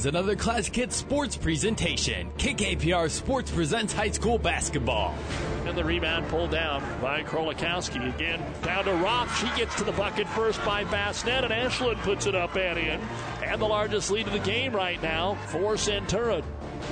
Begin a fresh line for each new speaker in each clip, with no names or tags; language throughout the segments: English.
is another Classic Hits sports presentation. KKPR Sports presents high school basketball.
And the rebound pulled down by Krolikowski. Again, down to Roth. She gets to the bucket first by Bassnett, and Ashland puts it up and in. And the largest lead of the game right now for Centura.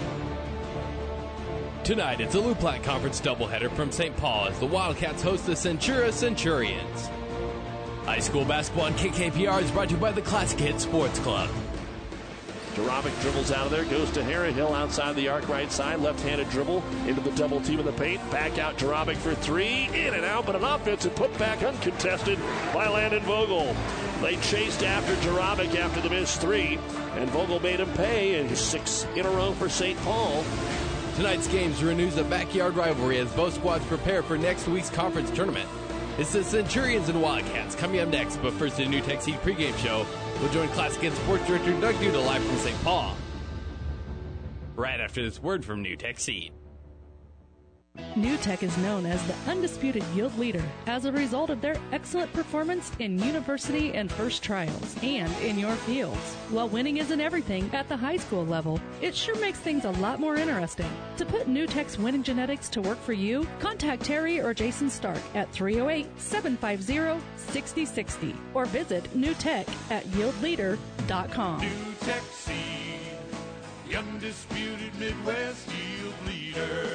Tonight, it's a Loup Platte Conference doubleheader from St. Paul as the Wildcats host the Centura Centurions. High school basketball on KKPR is brought to you by the Classic Hits Sports Club.
Jarabic dribbles out of there, goes to Harrihill outside the arc right side, left-handed dribble into the double team in the paint. Back out Jarabic for three, in and out, but an offensive putback uncontested by Landon Vogel. They chased after Jarabic after the missed three, and Vogel made him pay, and 6 in a row for St. Paul.
Tonight's games renews a backyard rivalry as both squads prepare for next week's conference tournament. It's the Centurions and Wildcats coming up next, but first the New Tech Seed pregame show. We'll join Classic Hits Sports Director Doug Duda live from St. Paul right after this word from New Tech Seed.
New Tech is known as the undisputed yield leader as a result of their excellent performance in university and first trials and in your fields. While winning isn't everything at the high school level, it sure makes things a lot more interesting. To put New Tech's winning genetics to work for you, contact Terry or Jason Stark at 308-750-6060 or visit newtech at yieldleader.com.
New Tech Seed, the undisputed Midwest yield leader.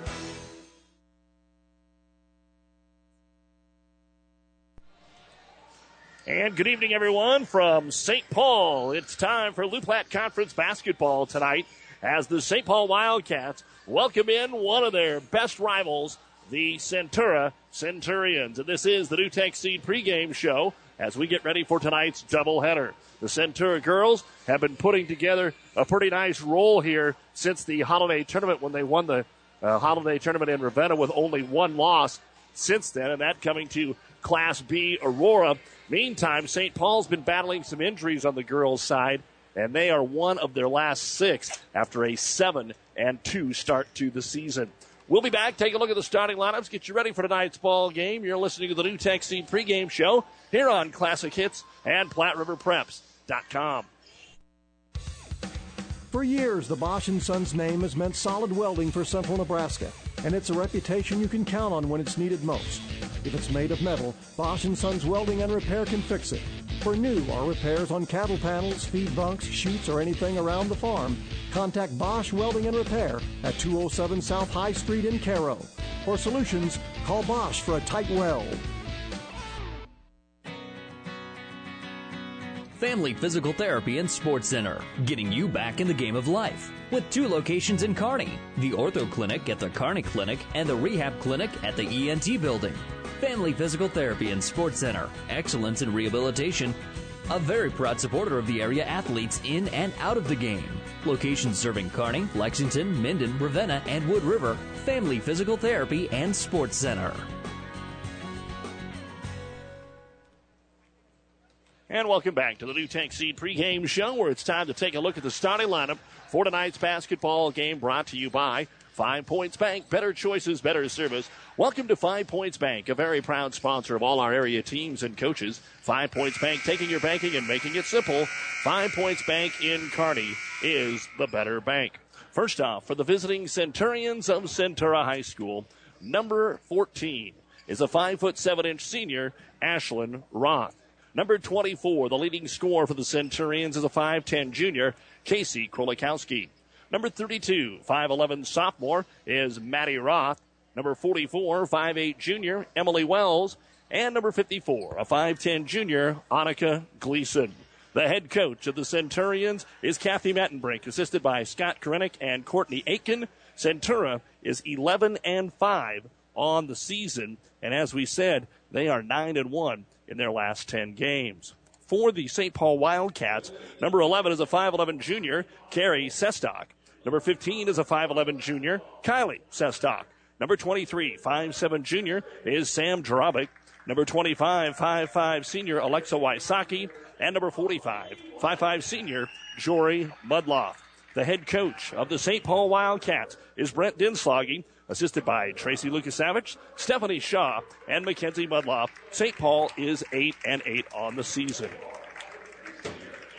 And good evening, everyone, from St. Paul. It's time for Loup Platte Conference basketball tonight as the St. Paul Wildcats welcome in one of their best rivals, the Centura Centurions. And this is the New Tech Seed pregame show as we get ready for tonight's doubleheader. The Centura girls have been putting together a pretty nice roll here since the holiday tournament when they won the holiday tournament in Ravenna with only one loss since then, and that coming to Class B Aurora. Meantime, St. Paul's been battling some injuries on the girls' side, and they are one of their last 6 after a 7-2 start to the season. We'll be back, take a look at the starting lineups, get you ready for tonight's ball game. You're listening to the New Tech Seed pregame show here on Classic Hits and PlatteRiverPreps.com.
For years, the Bosch & Sons name has meant solid welding for central Nebraska, and it's a reputation you can count on when it's needed most. If it's made of metal, Bosch & Sons Welding and Repair can fix it. For new or repairs on cattle panels, feed bunks, chutes, or anything around the farm, contact Bosch Welding and Repair at 207 South High Street in Cairo. For solutions, call Bosch for a tight weld.
Family Physical Therapy and Sports Center, getting you back in the game of life. With 2 locations in Kearney, the Ortho Clinic at the Kearney Clinic and the Rehab Clinic at the ENT Building. Family Physical Therapy and Sports Center, excellence in rehabilitation. A very proud supporter of the area athletes in and out of the game. Locations serving Kearney, Lexington, Minden, Ravenna, and Wood River. Family Physical Therapy and Sports Center.
And welcome back to the New Tech Seed pregame show where it's time to take a look at the starting lineup for tonight's basketball game brought to you by 5 Points Bank. Better choices, better service. Welcome to 5 Points Bank, a very proud sponsor of all our area teams and coaches. 5 Points Bank, taking your banking and making it simple. 5 Points Bank in Kearney is the better bank. First off, for the visiting Centurions of Centura High School, number 14 is a 5'7" senior, Ashlyn Roth. Number 24, the leading scorer for the Centurions, is a 5'10" junior, Casey Krolikowski. Number 32, 5'11" sophomore, is Maddie Roth. Number 44, 5'8" junior, Emily Wells. And number 54, a 5'10" junior, Annika Gleason. The head coach of the Centurions is Kathy Mettenbrink, assisted by Scott Korinek and Courtney Aiken. Centura is 11-5 on the season, and as we said, they are 9-1 in their last 10 games. For the St. Paul Wildcats, number 11 is a 5'11" junior, Carrie Sestock. Number 15 is a 5'11" junior, Kylie Sestock. Number 23, 5'7" junior, is Sam Jarabic. Number 25, 5'5" senior, Alexa Wysocki. And number 45, 5'5" senior, Jory Mudloff. The head coach of the St. Paul Wildcats is Brent Dinsloggy, assisted by Tracy Lukasavich, Stephanie Shaw, and Mackenzie Mudloff. St. Paul is 8-8 on the season.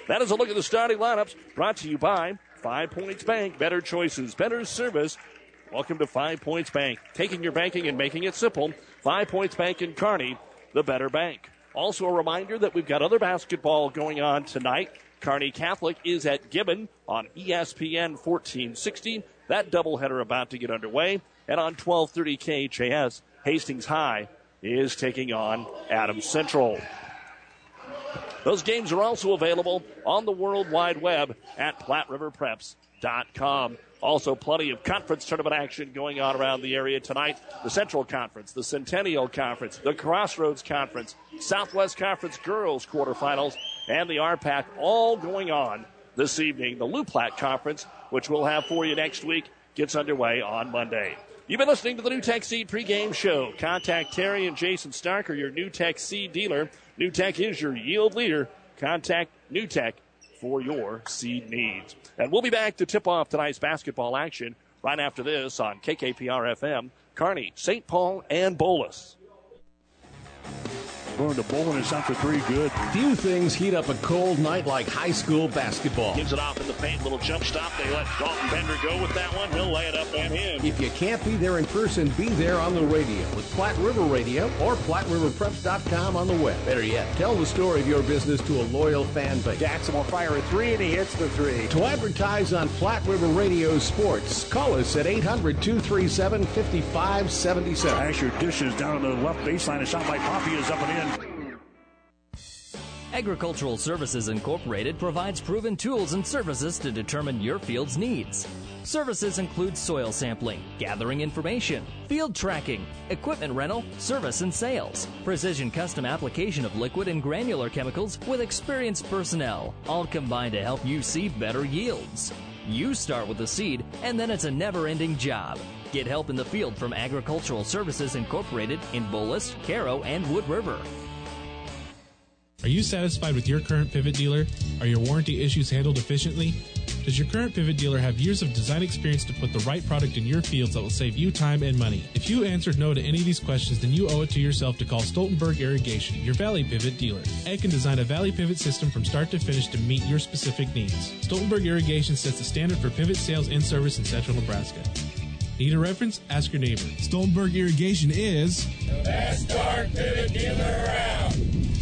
That is a look at the starting lineups, brought to you by 5 Points Bank. Better choices, better service. Welcome to 5 Points Bank, taking your banking and making it simple. 5 Points Bank in Kearney, the better bank. Also a reminder that we've got other basketball going on tonight. Kearney Catholic is at Gibbon on ESPN 1460. That doubleheader about to get underway. And on 1230 KHAS, Hastings High is taking on Adams Central. Those games are also available on the World Wide Web at PlatteRiverPreps.com. Also, plenty of conference tournament action going on around the area tonight. The Central Conference, the Centennial Conference, the Crossroads Conference, Southwest Conference Girls Quarterfinals, and the RPAC all going on this evening. The Lou Platte Conference, which we'll have for you next week, gets underway on Monday. You've been listening to the NuTech Seed pregame show. Contact Terry and Jason Starker, your NuTech Seed dealer. NuTech is your yield leader. Contact NuTech for your seed needs. And we'll be back to tip off tonight's basketball action right after this on KKPR-FM, Kearney, St. Paul, and Bolus.
Going to Bolin is out for three, good.
Few things heat up a cold night like high school basketball.
Gives it off in the paint, little jump stop. They let Dalton Bender go with that one. He'll lay it up and in.
If you can't be there in person, be there on the radio with Platte River Radio or PlatteRiverPreps.com on the web. Better yet, tell the story of your business to a loyal fan base.
Jackson will fire a three, and he hits the three.
To advertise on Platte River Radio Sports, call us at 800-237-5577.
Asher dishes down to the left baseline. A shot by Poppy is up and in.
Agricultural Services Incorporated provides proven tools and services to determine your field's needs. Services include soil sampling, gathering information, field tracking, equipment rental, service and sales, precision custom application of liquid and granular chemicals with experienced personnel, all combined to help you see better yields. You start with the seed, and then it's a never-ending job. Get help in the field from Agricultural Services Incorporated in Bolus, Caro, and Wood River.
Are you satisfied with your current pivot dealer? Are your warranty issues handled efficiently? Does your current pivot dealer have years of design experience to put the right product in your fields that will save you time and money? If you answered no to any of these questions, then you owe it to yourself to call Stoltenberg Irrigation, your Valley Pivot dealer. Ed can design a Valley Pivot system from start to finish to meet your specific needs. Stoltenberg Irrigation sets the standard for pivot sales and service in central Nebraska. Need a reference? Ask your neighbor.
Stoltenberg Irrigation is
the best dark pivot dealer around.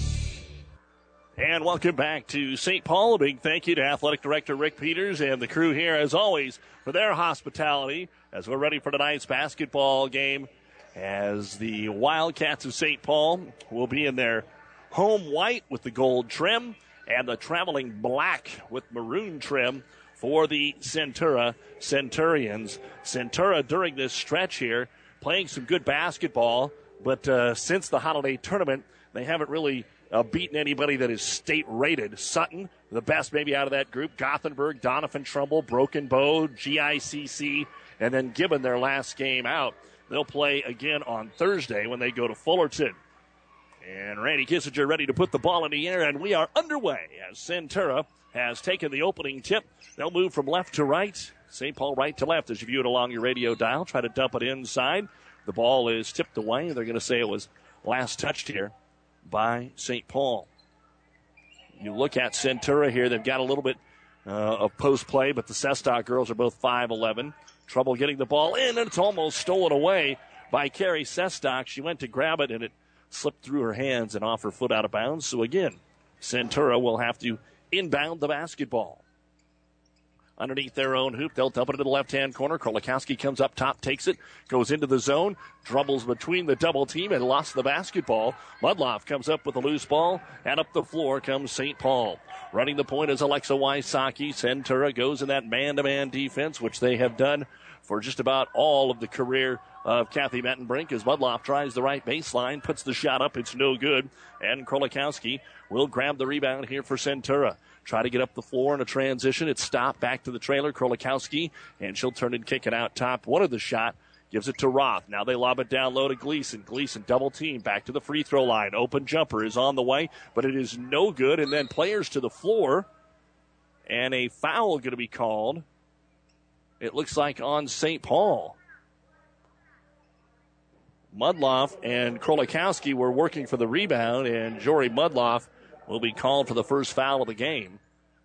And welcome back to St. Paul. A big thank you to Athletic Director Rick Peters and the crew here, as always, for their hospitality as we're ready for tonight's basketball game, as the Wildcats of St. Paul will be in their home white with the gold trim and the traveling black with maroon trim for the Centura Centurions. Centura, during this stretch here, playing some good basketball, but since the holiday tournament, they haven't really beaten anybody that is state rated. Sutton, the best maybe out of that group. Gothenburg, Donovan Trumbull, Broken Bow, GICC, and then Gibbon their last game out. They'll play again on Thursday when they go to Fullerton. And Randy Kissinger ready to put the ball in the air, and we are underway as Centura has taken the opening tip. They'll move from left to right. St. Paul right to left as you view it along your radio dial. Try to dump it inside. The ball is tipped away. They're going to say it was last touched here by St. Paul. You look at Centura here. They've got a little bit of post play, but the Sestock girls are both 5'11". Trouble getting the ball in, and it's almost stolen away by Carrie Sestock. She went to grab it, and it slipped through her hands and off her foot out of bounds. So again, Centura will have to inbound the basketball. Underneath their own hoop, they'll dump it into the left-hand corner. Krolikowski comes up top, takes it, goes into the zone, dribbles between the double team, and lost the basketball. Mudloff comes up with a loose ball, and up the floor comes St. Paul. Running the point is Alexa Wysocki. Centura goes in that man-to-man defense, which they have done for just about all of the career of Kathy Mettenbrink, as Mudloff tries the right baseline, puts the shot up, it's no good, and Krolikowski will grab the rebound here for Centura. Try to get up the floor in a transition. It's stopped back to the trailer, Krolikowski, and she'll turn and kick it out top. One of the shot gives it to Roth. Now they lob it down low to Gleason. Gleason double team back to the free throw line. Open jumper is on the way, but it is no good. And then players to the floor, and a foul going to be called. It looks like on St. Paul. Mudloff and Krolikowski were working for the rebound, and Jory Mudloff will be called for the first foul of the game.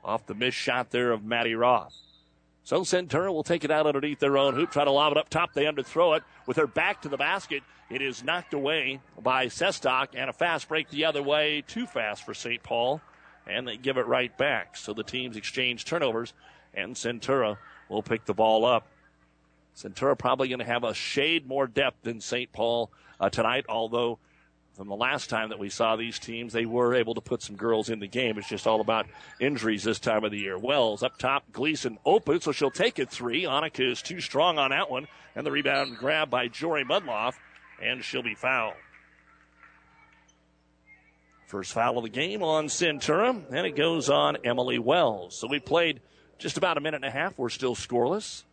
off the missed shot there of Maddie Roth. So Centura will take it out underneath their own hoop, try to lob it up top. They underthrow it with her back to the basket. It is knocked away by Sestock, and a fast break the other way. Too fast for St. Paul, and they give it right back. So the teams exchange turnovers, and Centura will pick the ball up. Centura probably going to have a shade more depth than St. Paul tonight, although from the last time that we saw these teams, they were able to put some girls in the game. It's just all about injuries this time of the year. Wells up top, Gleason open, so she'll take it three. Annika is too strong on that one, and the rebound grabbed by Jory Mudloff, and she'll be fouled. First foul of the game on Centura, and it goes on Emily Wells. So we played just about a minute and a half. We're still scoreless.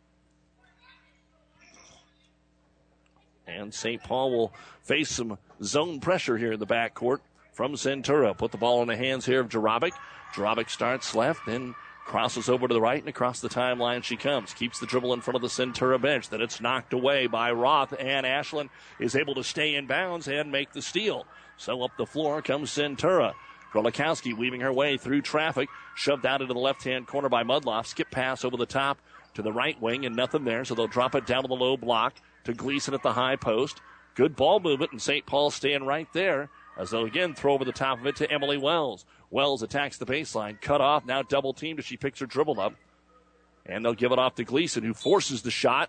And St. Paul will face some zone pressure here in the backcourt from Centura. Put the ball in the hands here of Jarabic. Jarabic starts left, then crosses over to the right, and across the timeline she comes. Keeps the dribble in front of the Centura bench. Then it's knocked away by Roth, and Ashland is able to stay in bounds and make the steal. So up the floor comes Centura. Krolikowski weaving her way through traffic. Shoved out into the left-hand corner by Mudloff. Skip pass over the top to the right wing, and nothing there, so they'll drop it down to the low block to Gleason at the high post. Good ball movement, and St. Paul staying right there as they'll again throw over the top of it to Emily Wells. Wells attacks the baseline, cut off, now double teamed as she picks her dribble up. And they'll give it off to Gleason, who forces the shot.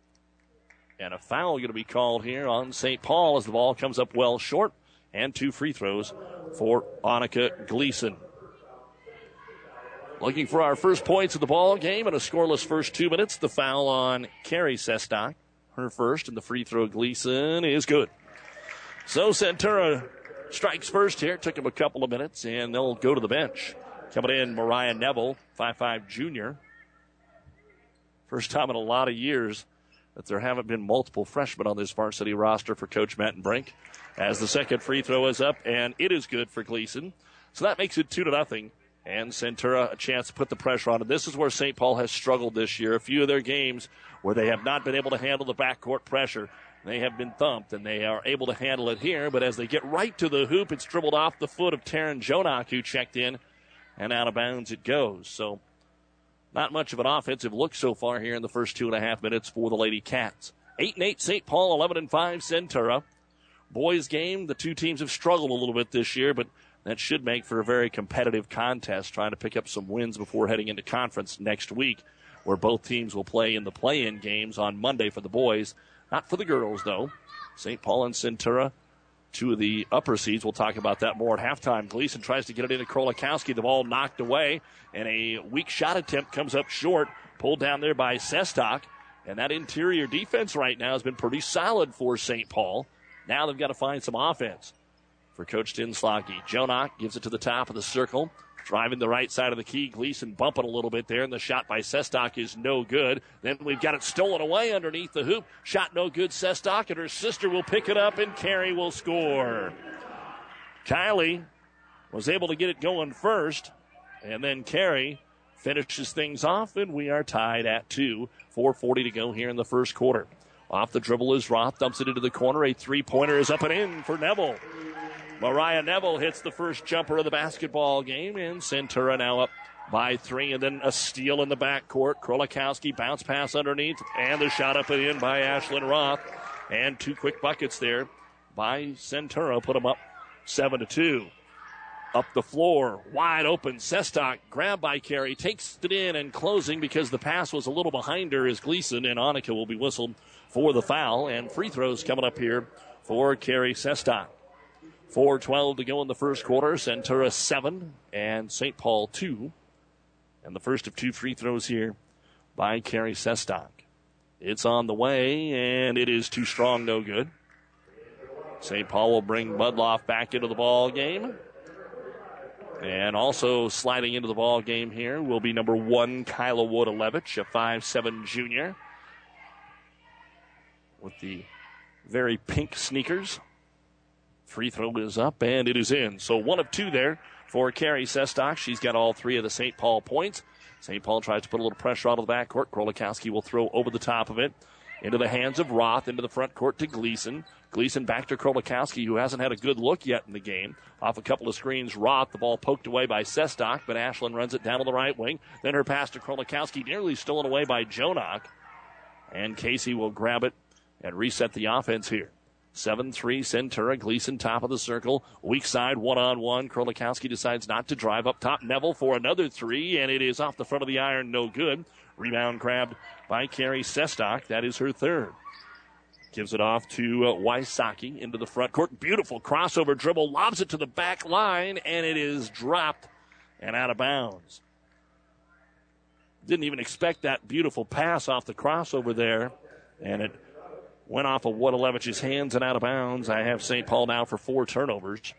And a foul going to be called here on St. Paul as the ball comes up well short. And 2 free throws for Annika Gleason. Looking for our first points of the ball game in a scoreless first 2 minutes. The foul on Carrie Sestock. Her first, and the free throw Gleason is good. So Centura strikes first here. Took him a couple of minutes, and they'll go to the bench. Coming in, Mariah Neville, 5'5" junior. First time in a lot of years that there haven't been multiple freshmen on this varsity roster for Coach Mettenbrink. As the second free throw is up, and it is good for Gleason. So that makes it 2-0. And Centura a chance to put the pressure on. And this is where St. Paul has struggled this year. A few of their games where they have not been able to handle the backcourt pressure. They have been thumped, and they are able to handle it here. But as they get right to the hoop, it's dribbled off the foot of Taryn Jonak, who checked in, and out of bounds it goes. So not much of an offensive look so far here in the first 2.5 minutes for the Lady Cats. 8-8 St. Paul, 11-5 Centura. Boys game, the two teams have struggled a little bit this year, but that should make for a very competitive contest, trying to pick up some wins before heading into conference next week, where both teams will play in the play-in games on Monday for the boys. Not for the girls, though. St. Paul and Centura, 2 of the upper seeds. We'll talk about that more at halftime. Gleason tries to get it into Krolikowski. The ball knocked away, and a weak shot attempt comes up short, pulled down there by Sestock. And that interior defense right now has been pretty solid for St. Paul. Now they've got to find some offense for Coach Dinslocki. Jonak gives it to the top of the circle. Driving the right side of the key. Gleason bumping a little bit there, and the shot by Sestock is no good. Then we've got it stolen away underneath the hoop. Shot no good, Sestock, and her sister will pick it up, and Carey will score. Kylie was able to get it going first, and then Carey finishes things off, and we are tied at 2. 4:40 to go here in the first quarter. Off the dribble is Roth, dumps it into the corner. A three-pointer is up and in for Neville. Mariah Neville hits the first jumper of the basketball game, and Centura now up by 3, and then a steal in the backcourt. Krolikowski bounce pass underneath, and the shot up and in by Ashlyn Roth. And 2 quick buckets there by Centura, put them up 7-2. Up the floor, wide open, Sestock, grabbed by Carey, takes it in and closing because the pass was a little behind her is Gleason, and Annika will be whistled for the foul, and free throws coming up here for Carey Sestock. 4:12 to go in the first quarter. Centura 7 and St. Paul 2. And the first of 2 free throws here by Carey Sestock. It's on the way, and it is too strong, no good. St. Paul will bring Mudloff back into the ball game. And also sliding into the ball game here will be number 1, Kyla Wood-Alevich, a 5'7" junior, with the very pink sneakers. Free throw is up, and it is in. So 1 of 2 there for Carey Sestock. She's got all 3 of the St. Paul points. St. Paul tries to put a little pressure out of the backcourt. Krolikowski will throw over the top of it. into the hands of Roth, into the front court to Gleason. Gleason back to Krolikowski, who hasn't had a good look yet in the game. Off a couple of screens, Roth, the ball poked away by Sestak, but Ashland runs it down to the right wing. Then her pass to Krolikowski, nearly stolen away by Jonak. And Casey will grab it and reset the offense here. 7-3 Centura. Gleason top of the circle. Weak side, one-on-one. Krolikowski decides not to drive up top. Neville for another three, and it is off the front of the iron, no good. Rebound grabbed by Carrie Sestak. That is her third. Gives it off to Wysocki into the front court. Beautiful crossover dribble. Lobs it to the back line, and it is dropped and out of bounds. Didn't even expect that beautiful pass off the crossover there, and it went off of Wodalevich's hands and out of bounds. I have St. Paul now for 4 turnovers.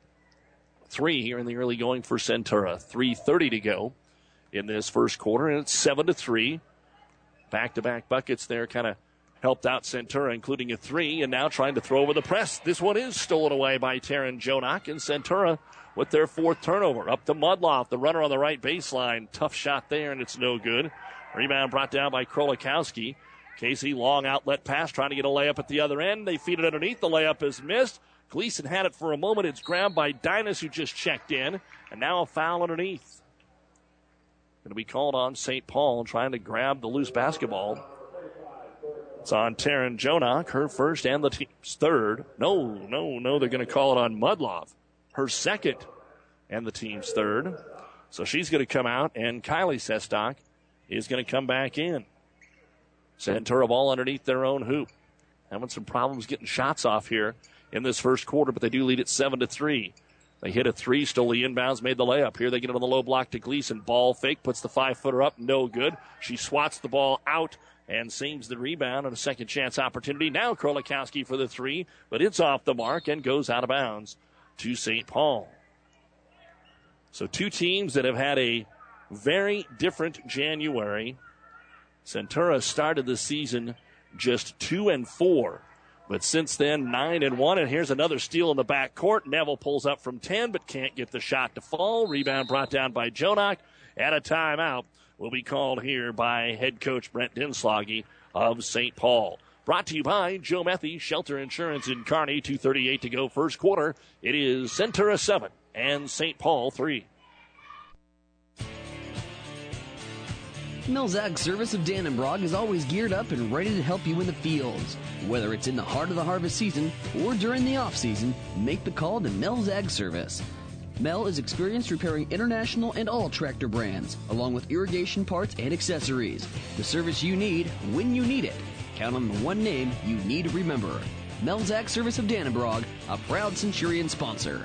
3 here in the early going for Centura. 3:30 to go in this first quarter, and it's 7-3. Back-to-back buckets there kind of helped out Centura, including a 3, and now trying to throw over the press. This one is stolen away by Taryn Jonak, and Centura with their 4th turnover. Up to Mudloff, the runner on the right baseline. Tough shot there, and it's no good. Rebound brought down by Krolikowski. Casey, long outlet pass, trying to get a layup at the other end. They feed it underneath. The layup is missed. Gleason had it for a moment. It's grabbed by Dynas, who just checked in, and now a foul underneath. Going to be called on St. Paul, trying to grab the loose basketball. It's on Taryn Jonak, her first and the team's third. No, they're going to call it on Mudloff, her second and the team's third. So she's going to come out, and Kylie Sestak is going to come back in. Centura ball underneath their own hoop. Having some problems getting shots off here in this first quarter, but they do lead at 7-3. They hit a 3, stole the inbounds, made the layup. Here they get it on the low block to Gleason. Ball fake, puts the 5-footer up, no good. She swats the ball out and seams the rebound and a second chance opportunity. Now Krolikowski for the 3, but it's off the mark and goes out of bounds to St. Paul. So 2 teams that have had a very different January. Centura started the season just 2-4, but since then 9-1. And here's another steal in the back court. Neville pulls up from 10, but can't get the shot to fall. Rebound brought down by Jonak. At a timeout will be called here by head coach Brent Dinslage of St. Paul. Brought to you by Joe Methy, Shelter Insurance in Kearney. 2:38 to go first quarter. It is Centura 7 and St. Paul 3.
Mills Ag Service of Dannenbrog is always geared up and ready to help you in the fields. Whether it's in the heart of the harvest season or during the off-season, make the call to Mills Ag Service. Mel is experienced repairing international and all tractor brands, along with irrigation parts and accessories. The service you need when you need it. Count on the one name you need to remember. Mills Ag Service of Dannenbrog, a proud Centurion sponsor.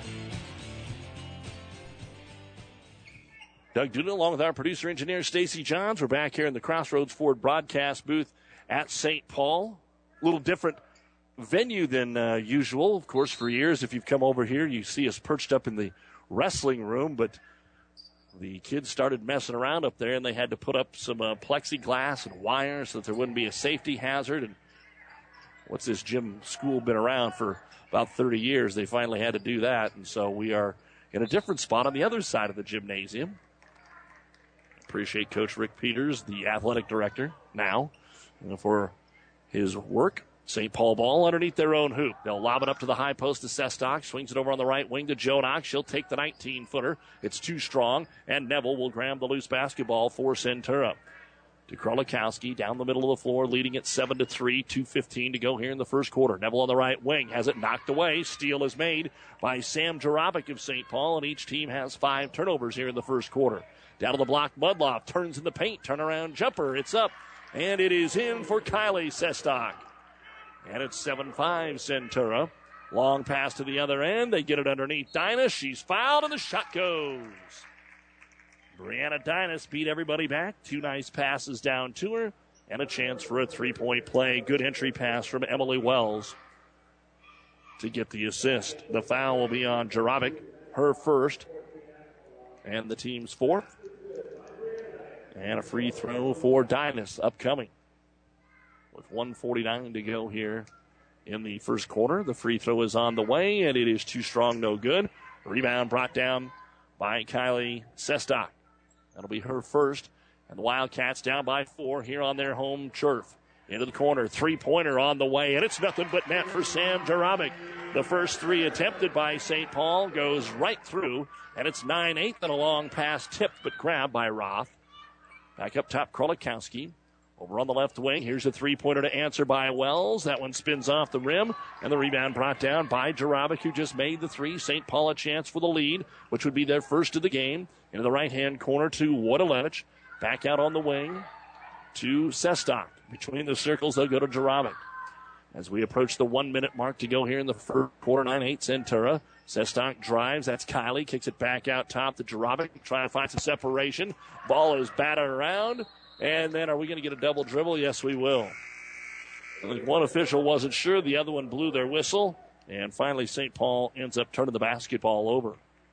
Doug Duda along with our producer-engineer Stacy Johns. We're back here in the Crossroads Ford broadcast booth at St. Paul. A little different venue than usual. Of course, for years, if you've come over here, you see us perched up in the wrestling room, but the kids started messing around up there, and they had to put up some plexiglass and wire so that there wouldn't be a safety hazard. And what's this gym school been around for about 30 years? They finally had to do that, and so we are in a different spot on the other side of the gymnasium. Appreciate Coach Rick Peters, the athletic director, now for his work. St. Paul ball underneath their own hoop. They'll lob it up to the high post to Sestak. Swings it over on the right wing to Jonak. She'll take the 19-footer. It's too strong, and Neville will grab the loose basketball for Centura. To Krolikowski down the middle of the floor, leading at 7-3, 2:15 to go here in the first quarter. Neville on the right wing has it knocked away. Steal is made by Sam Jarabic of St. Paul, and each team has 5 turnovers here in the first quarter. Down to the block, Mudloff turns in the paint, turnaround jumper. It's up, and it is in for Kylie Sestak. And it's 7-5 Centura. Long pass to the other end. They get it underneath Dynas. She's fouled, and the shot goes. Brianna Dynas beat everybody back. 2 nice passes down to her, and a chance for a 3-point play. Good entry pass from Emily Wells to get the assist. The foul will be on Jarabic, her first, and the team's 4th. And a free throw for Dynas upcoming. With 1:49 to go here in the first quarter. The free throw is on the way, and it is too strong, no good. Rebound brought down by Kylie Sestak. That'll be her first. And the Wildcats down by 4 here on their home turf. Into the corner, three-pointer on the way, and it's nothing but net for Sam Jarabic. The first three attempted by St. Paul goes right through, and it's 9-8 and a long pass tipped but grabbed by Roth. Back up top, Krolikowski. Over on the left wing, here's a three-pointer to answer by Wells. That one spins off the rim, and the rebound brought down by Jarabic, who just made the three. St. Paul a chance for the lead, which would be their first of the game. Into the right-hand corner to Wojtalewicz. Back out on the wing to Sestak. Between the circles, they'll go to Jarabic. As we approach the 1 minute mark to go here in the first quarter, 9-8 Centura. Sestak drives. That's Kiley. Kicks it back out top to Jarabic. Trying to find some separation. Ball is batted around. And then are we going to get a double dribble? Yes, we will. One official wasn't sure. The other one blew their whistle. And finally, St. Paul ends up turning the basketball over.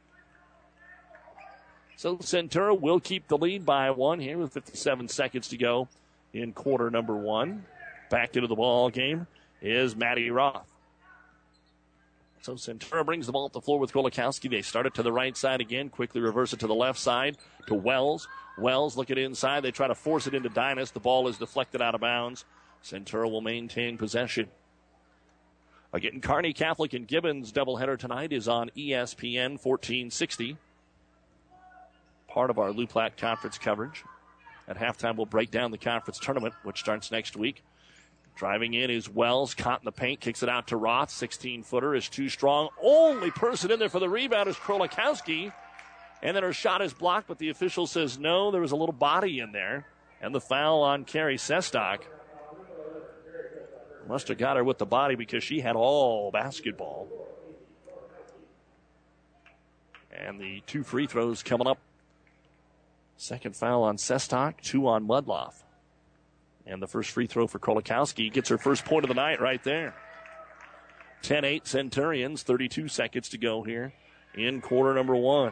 So Centura will keep the lead by one here with 57 seconds to go in quarter number one. Back into the ball game is Matty Roth. So Centura brings the ball up the floor with Krolikowski. They start it to the right side again, quickly reverse it to the left side to Wells. Wells look it inside. They try to force it into Dynas. The ball is deflected out of bounds. Centura will maintain possession. Again, Kearney Catholic and Gibbons doubleheader tonight is on ESPN 1460. Part of our Lou Platte Conference coverage. At halftime, we'll break down the conference tournament, which starts next week. Driving in is Wells, caught in the paint, kicks it out to Roth. 16-footer is too strong. Only person in there for the rebound is Krolikowski. And then her shot is blocked, but the official says no, there was a little body in there. And the foul on Carrie Sestak. Must have got her with the body because she had all basketball. And the two free throws coming up. Second foul on Sestak, 2 on Mudloff. And the first free throw for Krolikowski gets her first point of the night right there. 10-8 Centurions, 32 seconds to go here in quarter number one.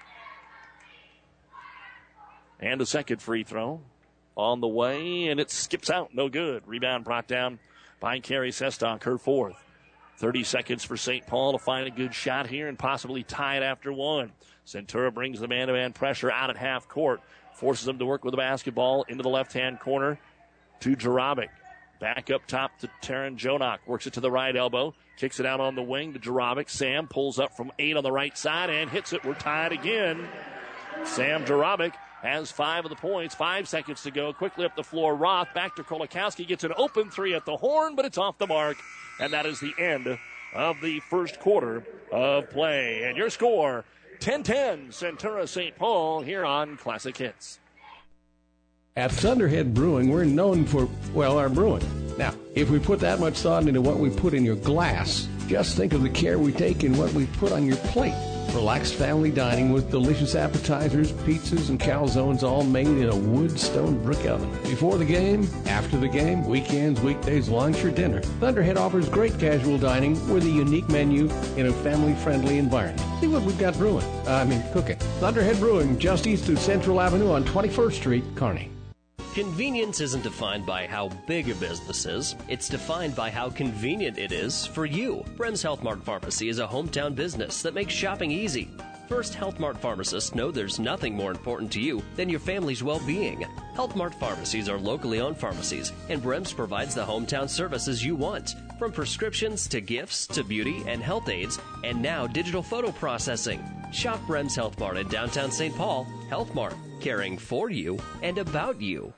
And a second free throw on the way, and it skips out. No good. Rebound brought down by Carrie Sestak, her fourth. 30 seconds for St. Paul to find a good shot here and possibly tie it after one. Centura brings the man-to-man pressure out at half court. Forces them to work with the basketball into the left-hand corner to Jarabic. Back up top to Taryn Jonak. Works it to the right elbow. Kicks it out on the wing to Jarabic. Sam pulls up from 8 on the right side and hits it. We're tied again. Sam Jarabic has 5 of the points. 5 seconds to go. Quickly up the floor. Roth back to Krolikowski. Gets an open three at the horn, but it's off the mark. And that is the end of the first quarter of play. And your score, 10-10, Centura St. Paul here on Classic Hits.
At Thunderhead Brewing, we're known for, well, our brewing. Now, if we put that much thought into what we put in your glass, just think of the care we take in what we put on your plate. Relaxed family dining with delicious appetizers, pizzas, and calzones all made in a wood, stone, brick oven. Before the game, after the game, weekends, weekdays, lunch, or dinner, Thunderhead offers great casual dining with a unique menu in a family-friendly environment. See what we've got cooking. Thunderhead Brewing, just east of Central Avenue on 21st Street, Kearney.
Convenience isn't defined by how big a business is. It's defined by how convenient it is for you. Brems Health Mart Pharmacy is a hometown business that makes shopping easy. First Health Mart pharmacists know there's nothing more important to you than your family's well-being. Health Mart pharmacies are locally owned pharmacies, and Brems provides the hometown services you want. From prescriptions to gifts to beauty and health aids, and now digital photo processing. Shop Brems Health Mart in downtown St. Paul. Health Mart, caring for you and about you.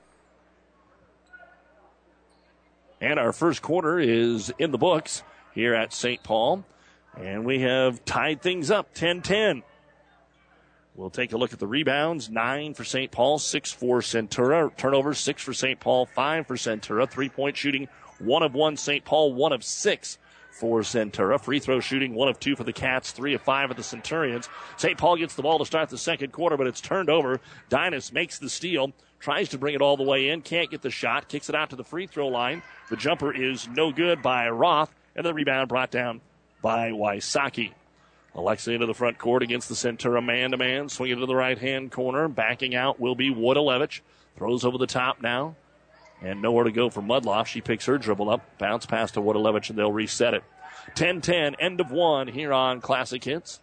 And our first quarter is in the books here at St. Paul. And we have tied things up 10-10. We'll take a look at the rebounds. 9 for St. Paul, 6 for Centura. Turnovers, 6 for St. Paul, 5 for Centura. 3-point shooting, 1 of 1 St. Paul, 1 of 6 for Centura. Free throw shooting, 1 of 2 for the Cats, 3 of 5 for the Centurions. St. Paul gets the ball to start the second quarter, but it's turned over. Dynas makes the steal. Tries to bring it all the way in. Can't get the shot. Kicks it out to the free throw line. The jumper is no good by Roth. And the rebound brought down by Wysocki. Alexa into the front court against the Centura man-to-man. Swinging to the right-hand corner. Backing out will be Wojtalewicz. Throws over the top now. And nowhere to go for Mudloff. She picks her dribble up. Bounce pass to Wojtalewicz, and they'll reset it. 10-10, end of one here on Classic Hits.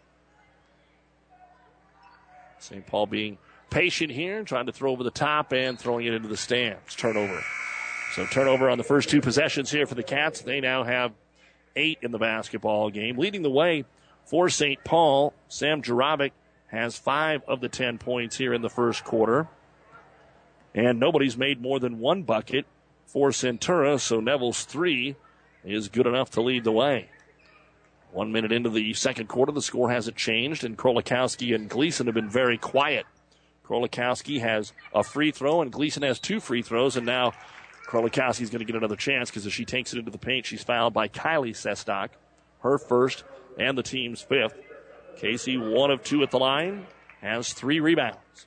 St. Paul being patient here, trying to throw over the top and throwing it into the stands. Turnover. So turnover on the first two possessions here for the Cats. They now have 8 in the basketball game. Leading the way for St. Paul, Sam Jarabic has 5 of the 10 points here in the first quarter. And nobody's made more than 1 bucket for Centura, so Neville's 3 is good enough to lead the way. 1 minute into the second quarter, the score hasn't changed, and Krolikowski and Gleason have been very quiet. Krolikowski has a free throw, and Gleason has 2 free throws, and now Krolikowski's going to get another chance because if she takes it into the paint, she's fouled by Kylie Sestock, her first and the team's 5th. Casey, 1 of 2 at the line, has 3 rebounds.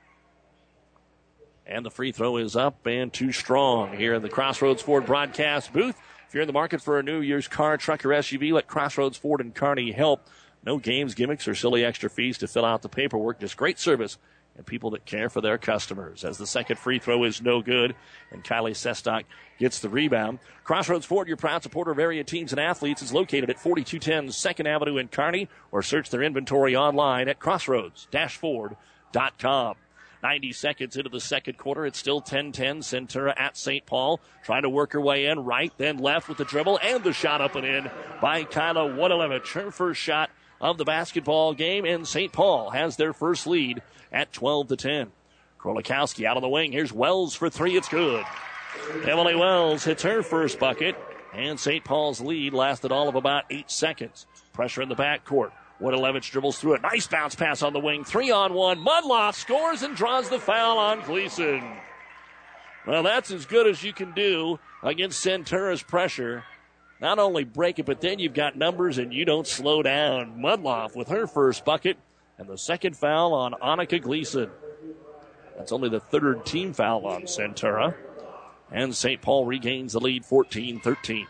And the free throw is up and too strong here in the Crossroads Ford broadcast booth. If you're in the market for a New Year's car, truck, or SUV, let Crossroads Ford and Kearney help. No games, gimmicks, or silly extra fees to fill out the paperwork. Just great service and people that care for their customers. As the second free throw is no good, and Kylie Sestock gets the rebound. Crossroads Ford, your proud supporter of area teams and athletes, is located at 4210 2nd Avenue in Kearney, or search their inventory online at crossroads-ford.com. 90 seconds into the second quarter. It's still 10-10. Centura at St. Paul. Trying to work her way in. Right, then left with the dribble. And the shot up and in by Kyla Wodalevich. Her first shot of the basketball game. And St. Paul has their first lead at 12-10. Krolikowski out on the wing. Here's Wells for 3. It's good. Emily Wells hits her first bucket. And St. Paul's lead lasted all of about 8 seconds. Pressure in the backcourt. Wodalevich dribbles through it. Nice bounce pass on the wing. 3-on-1. Mudloff scores and draws the foul on Gleason. Well, that's as good as you can do against Centura's pressure. Not only break it, but then you've got numbers and you don't slow down. Mudloff with her first bucket and the second foul on Annika Gleason. That's only the 3rd team foul on Centura. And St. Paul regains the lead 14-13.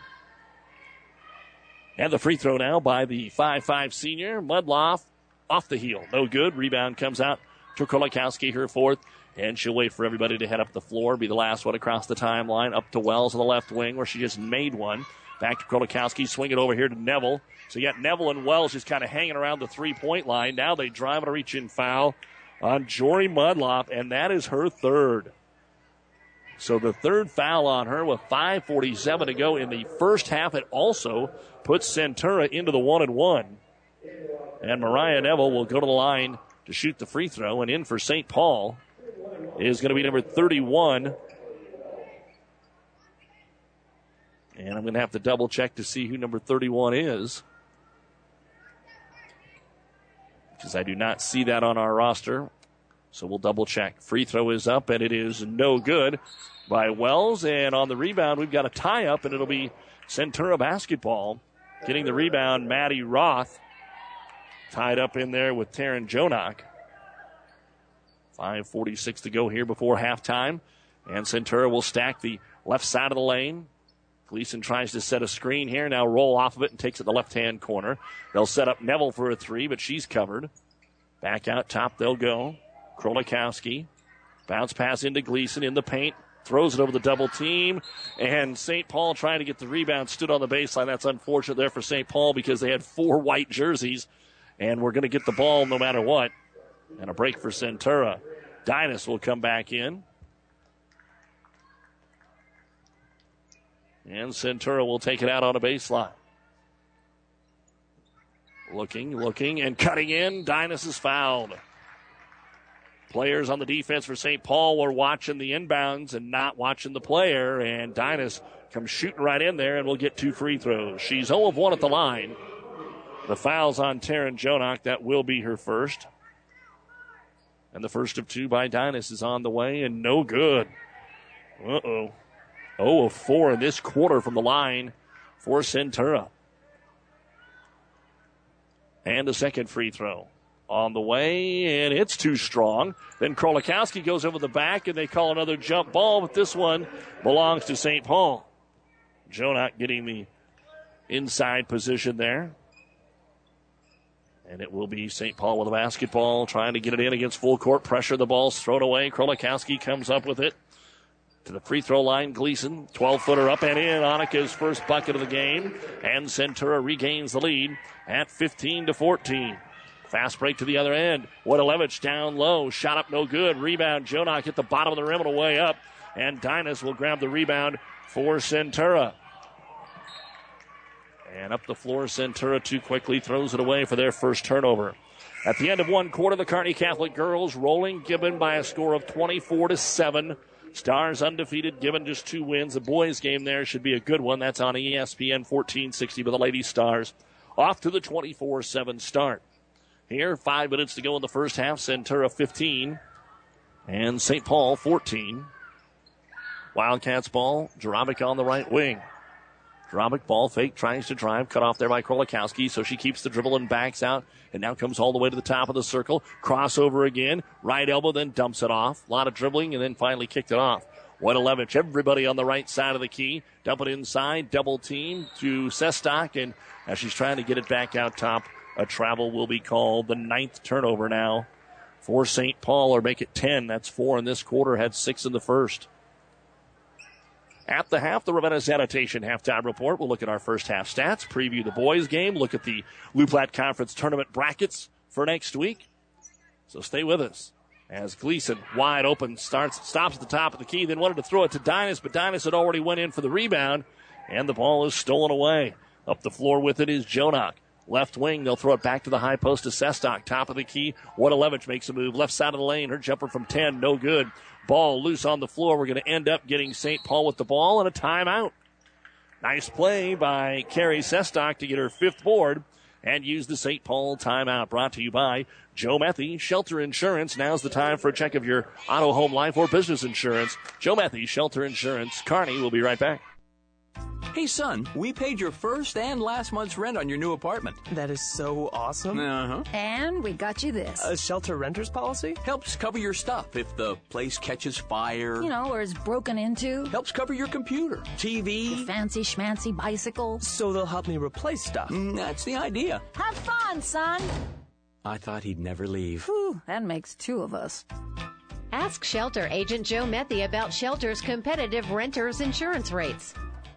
And the free throw now by the 5'5 senior, Mudloff, off the heel. No good. Rebound comes out to Krolikowski, her 4th. And she'll wait for everybody to head up the floor. Be the last one across the timeline. Up to Wells on the left wing where she just made one. Back to Krolikowski. Swing it over here to Neville. So you got Neville and Wells just kind of hanging around the 3-point line. Now they drive and a reach-in foul on Jory Mudloff. And that is her 3rd. So the 3rd foul on her with 5:47 to go in the first half. It also puts Centura into the 1-1. And Mariah Neville will go to the line to shoot the free throw. And in for St. Paul is going to be number 31. And I'm going to have to double check to see who number 31 is, because I do not see that on our roster. So we'll double check. Free throw is up, and it is no good by Wells. And on the rebound, we've got a tie-up, and it'll be Centura basketball. Getting the rebound, Maddie Roth. Tied up in there with Taryn Jonak. 5:46 to go here before halftime. And Centura will stack the left side of the lane. Gleason tries to set a screen here. Now roll off of it and takes it the left-hand corner. They'll set up Neville for a 3, but she's covered. Back out top they'll go. Krolikowski. Bounce pass into Gleason in the paint. Throws it over the double team. And St. Paul trying to get the rebound. Stood on the baseline. That's unfortunate there for St. Paul because they had 4 white jerseys. And we're going to get the ball no matter what. And a break for Centura. Dynas will come back in. And Centura will take it out on a baseline. Looking, and cutting in. Dynas is fouled. Players on the defense for St. Paul were watching the inbounds and not watching the player. And Dynas comes shooting right in there and will get 2 free throws. She's 0 of 1 at the line. The foul's on Taryn Jonak. That will be her first. And the first of 2 by Dynas is on the way and no good. 0 of 4 in this quarter from the line for Centura. And the second free throw on the way, and it's too strong. Then Krolikowski goes over the back, and they call another jump ball, but this one belongs to St. Paul. Jonak getting the inside position there. And it will be St. Paul with the basketball, trying to get it in against full court pressure. The ball's thrown away. Krolikowski comes up with it. To the free throw line, Gleason, 12-footer up and in. Annika's first bucket of the game. And Centura regains the lead at 15-14. Fast break to the other end. Wodalevich down low. Shot up no good. Rebound. Jonak hit the bottom of the rim and away up. and Dynas will grab the rebound for Centura. And up the floor, Centura too quickly throws it away for their first turnover. At the end of one quarter, the Kearney Catholic girls rolling Gibbon by a score of 24-7. Stars undefeated, Gibbon just 2 wins. The boys' game there should be a good one. That's on ESPN 1460 with the Lady Stars. Off to the 24-7 start. Here, 5 minutes to go in the first half. Centura 15 and St. Paul 14. Wildcats ball. Jarabic on the right wing. Jarabic ball fake, tries to drive, cut off there by Krolikowski, so she keeps the dribble and backs out, and now comes all the way to the top of the circle. Crossover again, right elbow, then dumps it off. A lot of dribbling, and then finally kicked it off. Wojtelewicz, everybody on the right side of the key. Dump it inside, double team to Sestock, and as she's trying to get it back out top, a travel will be called. The 9th turnover now for St. Paul, or make it 10. That's 4 in this quarter, had 6 in the first. At the half, the Ravenna Sanitation halftime report. We'll look at our first half stats, preview the boys' game, look at the Loup Platte Conference tournament brackets for next week. So stay with us. As Gleason, wide open, stops at the top of the key, then wanted to throw it to Dynas, but Dynas had already went in for the rebound, and the ball is stolen away. Up the floor with it is Jonak. Left wing, they'll throw it back to the high post to Sestock. Top of the key, Wojtelewicz makes a move. Left side of the lane, her jumper from 10, no good. Ball loose on the floor. We're going to end up getting St. Paul with the ball and a timeout. Nice play by Carrie Sestock to get her 5th board and use the St. Paul timeout. Brought to you by Joe Methy, Shelter Insurance. Now's the time for a check of your auto, home, life, or business insurance. Joe Methy, Shelter Insurance. Kearney will be right back.
Hey, son, we paid your first and last month's rent on your new apartment.
That is so awesome.
Uh-huh.
And we got you this.
A shelter renter's policy?
Helps cover your stuff if the place catches fire.
Or is broken into.
Helps cover your computer, TV.
Your fancy schmancy bicycle.
So they'll help me replace stuff.
That's the idea.
Have fun, son.
I thought he'd never leave.
Whew, that makes 2 of us.
Ask Shelter Agent Joe Methy about Shelter's competitive renters insurance rates.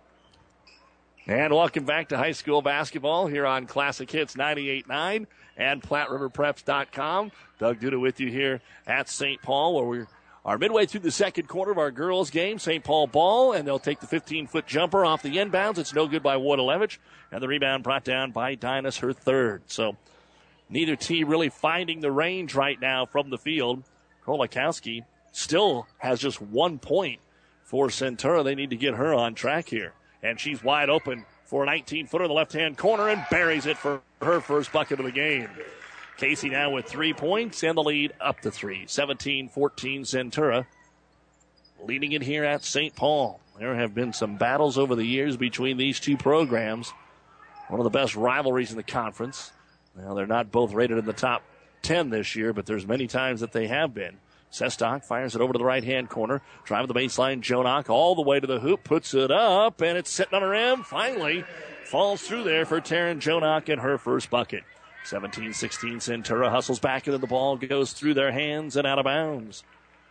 And welcome back to high school basketball here on Classic Hits 98.9 and PlatteRiverPreps.com. Doug Duda with you here at St. Paul, where we are midway through the second quarter of our girls' game. St. Paul ball, and they'll take the 15-foot jumper off the inbounds. It's no good by Wojtelewicz, and the rebound brought down by Dynas, her 3rd. So neither team really finding the range right now from the field. Krolikowski still has just 1 point for Centura. They need to get her on track here. And she's wide open for a 19-footer in the left-hand corner and buries it for her first bucket of the game. Casey now with 3 points and the lead up to 3. 17-14 Centura leading it here at St. Paul. There have been some battles over the years between these two programs. One of the best rivalries in the conference. Now, they're not both rated in the top 10 this year, but there's many times that they have been. Sestock fires it over to the right-hand corner. Driving the baseline, Jonak all the way to the hoop, puts it up, and it's sitting on her rim. Finally, falls through there for Taryn Jonak and her first bucket. 17-16 Centura hustles back, and then the ball goes through their hands and out of bounds.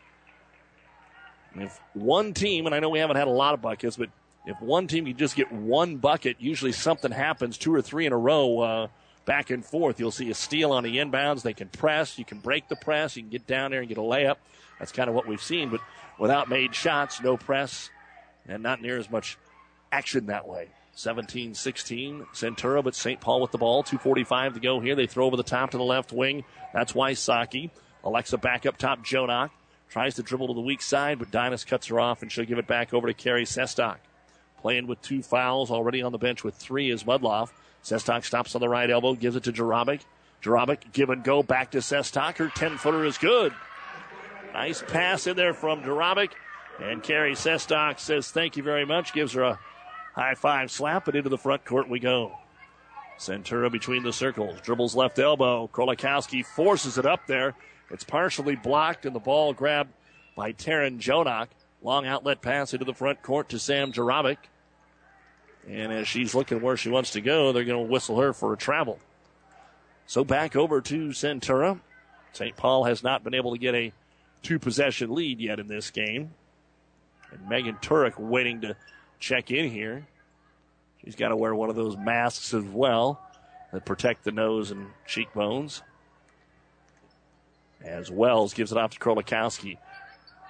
And if one team, and I know we haven't had a lot of buckets, but if one team can just get 1 bucket, usually something happens 2 or 3 in a row, back and forth. You'll see a steal on the inbounds. They can press. You can break the press. You can get down there and get a layup. That's kind of what we've seen. But without made shots, no press, and not near as much action that way. 17-16 Centura, but St. Paul with the ball. 2:45 to go here. They throw over the top to the left wing. That's Wysocki. Alexa back up top. Jonak tries to dribble to the weak side, but Dynas cuts her off, and she'll give it back over to Carrie Sestock. Playing with 2 fouls, already on the bench with 3 is Mudloff. Sestock stops on the right elbow, gives it to Jarabic. Jarabic, give and go, back to Sestock. Her 10-footer is good. Nice pass in there from Jarabic. And Carrie Sestock says thank you very much, gives her a high-five slap, and into the front court we go. Centura between the circles, dribbles left elbow. Krolikowski forces it up there. It's partially blocked, and the ball grabbed by Taryn Jonak. Long outlet pass into the front court to Sam Jarabic. And as she's looking where she wants to go, they're going to whistle her for a travel. So back over to Centura. St. Paul has not been able to get a 2-possession lead yet in this game. And Megan Turek waiting to check in here. She's got to wear one of those masks as well that protect the nose and cheekbones. As Wells gives it off to Krolikowski.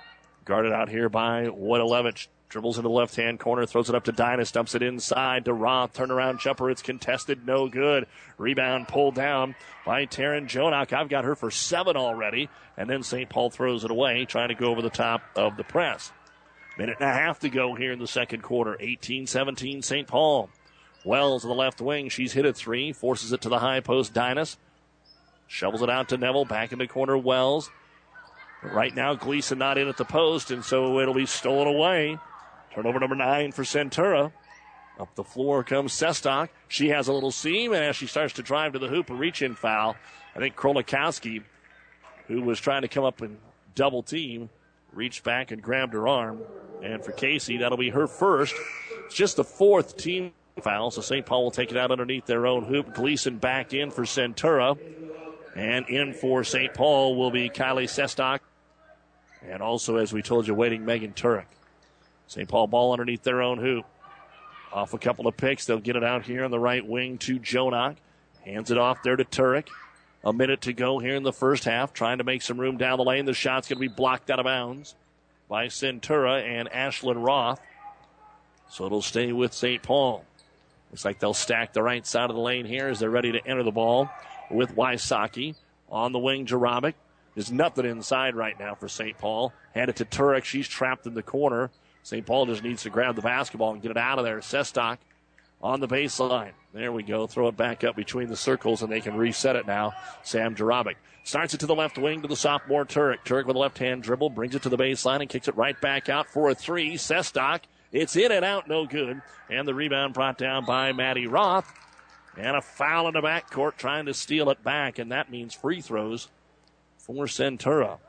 Guarded out here by Woodalevich. Dribbles into the left-hand corner, throws it up to Dynas, dumps it inside to Roth. Turnaround jumper, it's contested, no good. Rebound pulled down by Taryn Jonak. I've got her for 7 already. And then St. Paul throws it away, trying to go over the top of the press. Minute and a half to go here in the second quarter. 18-17 St. Paul. Wells on the left wing. She's hit a 3, forces it to the high post. Dynas shovels it out to Neville, back in the corner, Wells. But right now, Gleason not in at the post, and so it'll be stolen away. Turnover number 9 for Centura. Up the floor comes Sestock. She has a little seam, and as she starts to drive to the hoop, a reach-in foul. I think Krolikowski, who was trying to come up and double team, reached back and grabbed her arm. And for Casey, that'll be her first. It's just the 4th team foul, so St. Paul will take it out underneath their own hoop. Gleason back in for Centura. And in for St. Paul will be Kylie Sestock. And also, as we told you, waiting Megan Turek. St. Paul ball underneath their own hoop. Off a couple of picks, they'll get it out here on the right wing to Jonak. Hands it off there to Turek. A minute to go here in the first half. Trying to make some room down the lane. The shot's going to be blocked out of bounds by Centura and Ashlyn Roth. So it'll stay with St. Paul. Looks like they'll stack the right side of the lane here as they're ready to enter the ball with Wysocki. On the wing, Jarabic. There's nothing inside right now for St. Paul. Hand it to Turek. She's trapped in the corner. St. Paul just needs to grab the basketball and get it out of there. Sestock on the baseline. There we go. Throw it back up between the circles, and they can reset it now. Sam Jarabic starts it to the left wing to the sophomore Turek. Turek with a left-hand dribble, brings it to the baseline and kicks it right back out for a 3. Sestock, it's in and out, no good. And the rebound brought down by Maddie Roth. And a foul in the backcourt trying to steal it back, and that means free throws for Centura.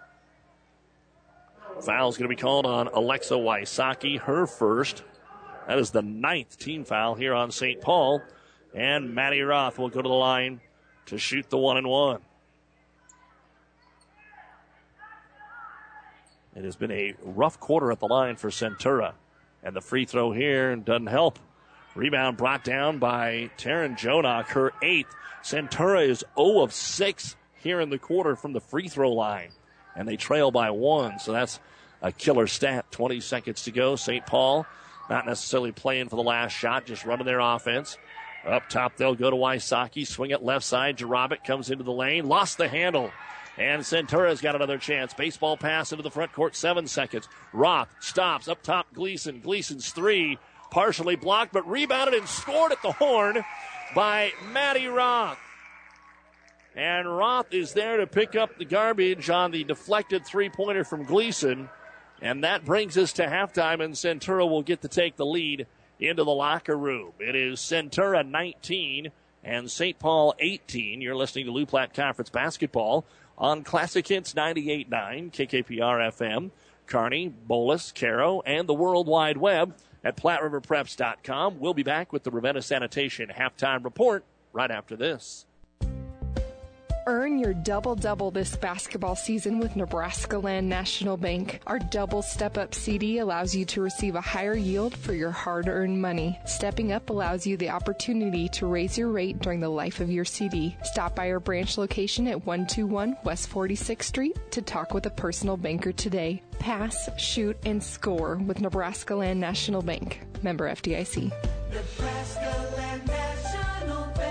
Foul's going to be called on Alexa Wysocki, her first. That is the 9th team foul here on St. Paul. And Maddie Roth will go to the line to shoot the 1-and-1. It has been a rough quarter at the line for Centura. And the free throw here doesn't help. Rebound brought down by Taryn Jonak, her 8th. Centura is 0 of 6 here in the quarter from the free throw line. And they trail by 1, so that's a killer stat. 20 seconds to go. St. Paul not necessarily playing for the last shot, just running their offense. Up top, they'll go to Wysocki. Swing it left side. Jarabic comes into the lane. Lost the handle. And Centura's got another chance. Baseball pass into the front court. 7 seconds. Roth stops. Up top, Gleason. Gleason's 3. Partially blocked, but rebounded and scored at the horn by Maddie Roth. And Roth is there to pick up the garbage on the deflected three-pointer from Gleason. And that brings us to halftime, and Centura will get to take the lead into the locker room. It is Centura 19 and St. Paul 18. You're listening to Lou Platte Conference Basketball on Classic Hits 98.9, KKPR-FM, Kearney, Bolus, Caro, and the World Wide Web at PlatteRiverPreps.com. We'll be back with the Ravenna Sanitation halftime report right after this.
Earn your double-double this basketball season with Nebraska Land National Bank. Our double step-up CD allows you to receive a higher yield for your hard-earned money. Stepping up allows you the opportunity to raise your rate during the life of your CD. Stop by our branch location at 121 West 46th Street to talk with a personal banker today. Pass, shoot, and score with Nebraska Land National Bank. Member FDIC.
Nebraska Land National Bank.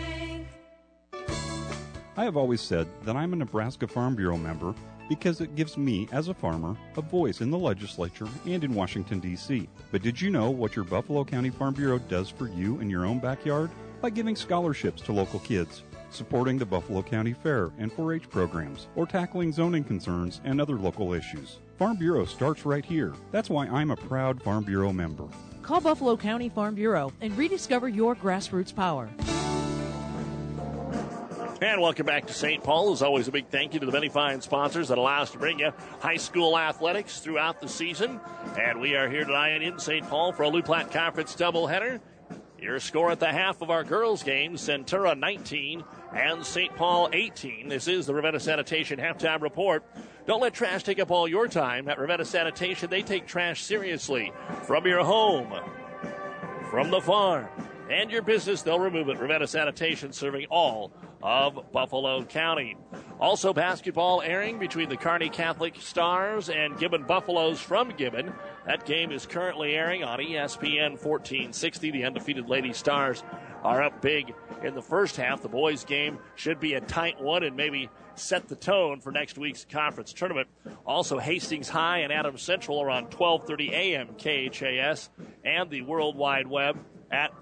I have always said that I'm a Nebraska Farm Bureau member because it gives me, as a farmer, a voice in the legislature and in Washington, D.C. But did you know what your Buffalo County Farm Bureau does for you in your own backyard? By giving scholarships to local kids, supporting the Buffalo County Fair and 4-H programs, or tackling zoning concerns and other local issues. Farm Bureau starts right here. That's why I'm a proud Farm Bureau member.
Call Buffalo County Farm Bureau and rediscover your grassroots power.
And welcome back to St. Paul. As always, a big thank you to the many fine sponsors that allow us to bring you high school athletics throughout the season. And we are here tonight in St. Paul for a Lou Platte Conference doubleheader. Your score at the half of our girls' game, Centura 19 and St. Paul 18. This is the Ravenna Sanitation halftime report. Don't let trash take up all your time. At Ravenna Sanitation, they take trash seriously. From your home, from the farm, and your business, they'll remove it. Ravenna Sanitation, serving all of Buffalo County. Also basketball airing between the Kearney Catholic Stars and Gibbon Buffaloes from Gibbon. That game is currently airing on ESPN 1460. The undefeated Lady Stars are up big in the first half. The boys' game should be a tight one and maybe set the tone for next week's conference tournament. Also, Hastings High and Adams Central are on 12:30 a.m. KHAS and the World Wide Web at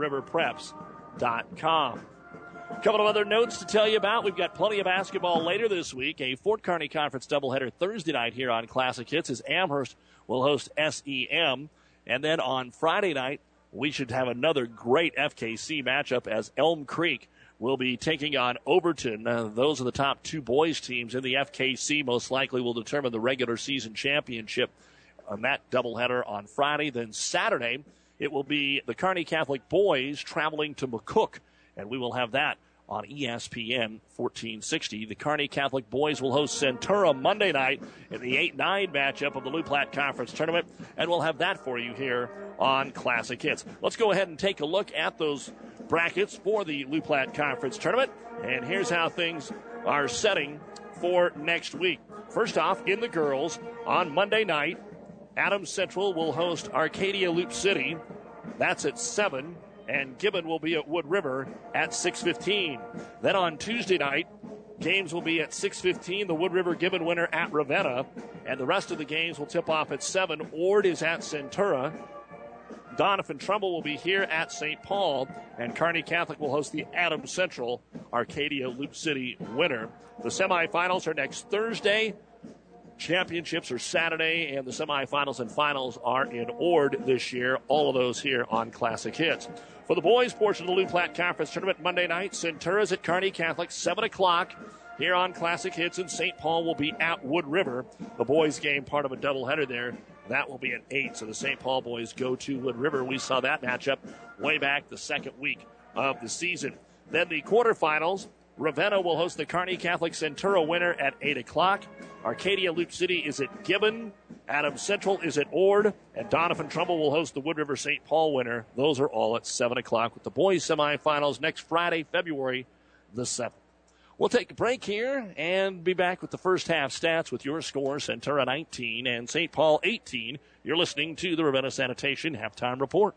PlatteRiverPreps.com. A couple of other notes to tell you about. We've got plenty of basketball later this week. A Fort Kearney Conference doubleheader Thursday night here on Classic Hits as Amherst will host SEM. And then on Friday night, we should have another great FKC matchup as Elm Creek will be taking on Overton. Those are the top two boys teams in the FKC. Most likely will determine the regular season championship on that doubleheader on Friday. Then Saturday, it will be the Kearney Catholic boys traveling to McCook, and we will have that on ESPN 1460. The Kearney Catholic boys will host Centura Monday night in the 8-9 matchup of the Loup Platte Conference Tournament, and we'll have that for you here on Classic Hits. Let's go ahead and take a look at those brackets for the Loup Platte Conference Tournament, and here's how things are setting for next week. First off, in the girls, on Monday night, Adams Central will host Arcadia Loop City. That's at 7. And Gibbon will be at Wood River at 6:15. Then on Tuesday night, games will be at 6:15. The Wood River Gibbon winner at Ravenna. And the rest of the games will tip off at 7. Ord is at Centura. Doniphan Trumbull will be here at St. Paul. And Kearney Catholic will host the Adams Central Arcadia Loop City winner. The semifinals are next Thursday. Championships are Saturday, and the semifinals and finals are in Ord this year. All of those here on Classic Hits. For the boys portion of the Loup Platte Conference Tournament Monday night, Centura's at Kearney Catholic, 7 o'clock here on Classic Hits, and St. Paul will be at Wood River. The boys game, part of a doubleheader there, that will be at 8. So the St. Paul boys go to Wood River. We saw that matchup way back the second week of the season. Then the quarterfinals, Ravenna will host the Kearney Catholic Centura winner at 8 o'clock. Arcadia Loop City is at Gibbon. Adams Central is at Ord. And Doniphan Trumbull will host the Wood River St. Paul winner. Those are all at 7 o'clock with the boys semifinals next Friday, February the 7th. We'll take a break here and be back with the first half stats with your score, Centura 19 and St. Paul 18. You're listening to the Ravenna Sanitation Halftime Report.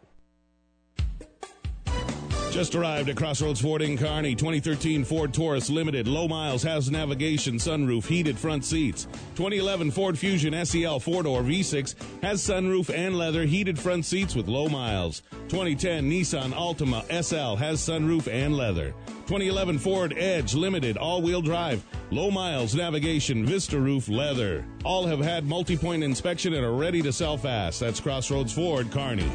Just arrived at Crossroads Ford in Kearney. 2013 Ford Taurus Limited. Low miles, has navigation, sunroof, heated front seats. 2011 Ford Fusion SEL 4-door V6 has sunroof and leather, heated front seats with low miles. 2010 Nissan Altima SL has sunroof and leather. 2011 Ford Edge Limited all-wheel drive. Low miles, navigation, Vista roof, leather. All have had multi-point inspection and are ready to sell fast. That's Crossroads Ford, Kearney.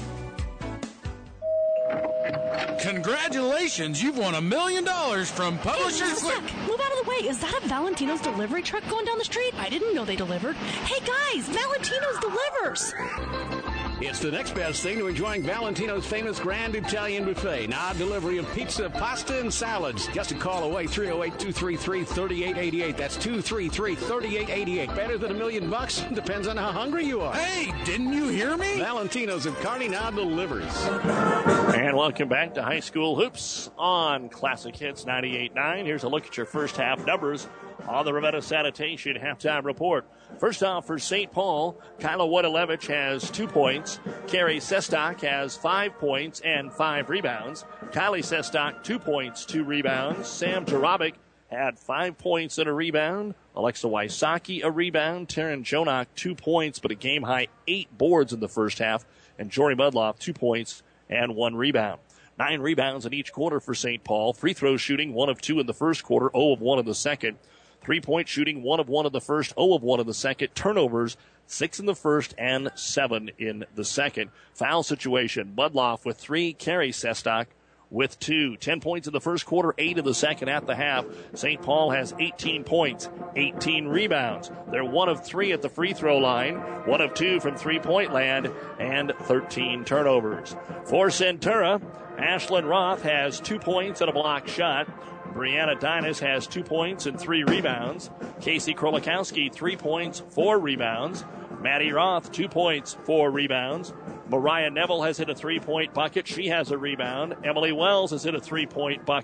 Congratulations, you've won $1 million from Publishers.
Hey, move out of the way. Is that a Valentino's delivery truck going down the street? I didn't know they delivered. Hey guys, Valentino's delivers.
It's the next best thing to enjoying Valentino's famous Grand Italian Buffet. Now delivery of pizza, pasta, and salads. Just a call away, 308-233-3888. That's 233-3888. Better than $1 million? Depends on how hungry you are.
Hey, didn't you hear me?
Valentino's of Kearney now delivers.
And welcome back to High School Hoops on Classic Hits 98.9. Here's a look at your first half numbers on the Ravenna Sanitation Halftime Report. First off, for St. Paul, Kyla Wodalevich has 2 points. Carrie Sestock has 5 points and 5 rebounds. Kylie Sestock, 2 points, 2 rebounds. Sam Jarabic had 5 points and a rebound. Alexa Wysocki, a rebound. Taryn Jonach, 2 points, but a game-high 8 boards in the first half. And Jory Mudloff, 2 points and 1 rebound. 9 rebounds in each quarter for St. Paul. Free throw shooting, 1 of 2 in the first quarter, 0 of 1 in the second. 3-point shooting, 1 of 1 in the first, 0 of 1 in the second. Turnovers, 6 in the first and 7 in the second. Foul situation, Mudloff with 3, Carrie Sestock with 2. 10 points in the first quarter, 8 in the second at the half. St. Paul has 18 points, 18 rebounds. They're 1 of 3 at the free throw line, 1 of 2 from three-point land, and 13 turnovers. For Centura, Ashlyn Roth has 2 points and a blocked shot. Brianna Dinas has 2 points and 3 rebounds. Casey Krolikowski, 3 points, 4 rebounds. Maddie Roth, 2 points, 4 rebounds. Mariah Neville has hit a 3-point bucket. She has a rebound. Emily Wells has hit a 3-point bucket.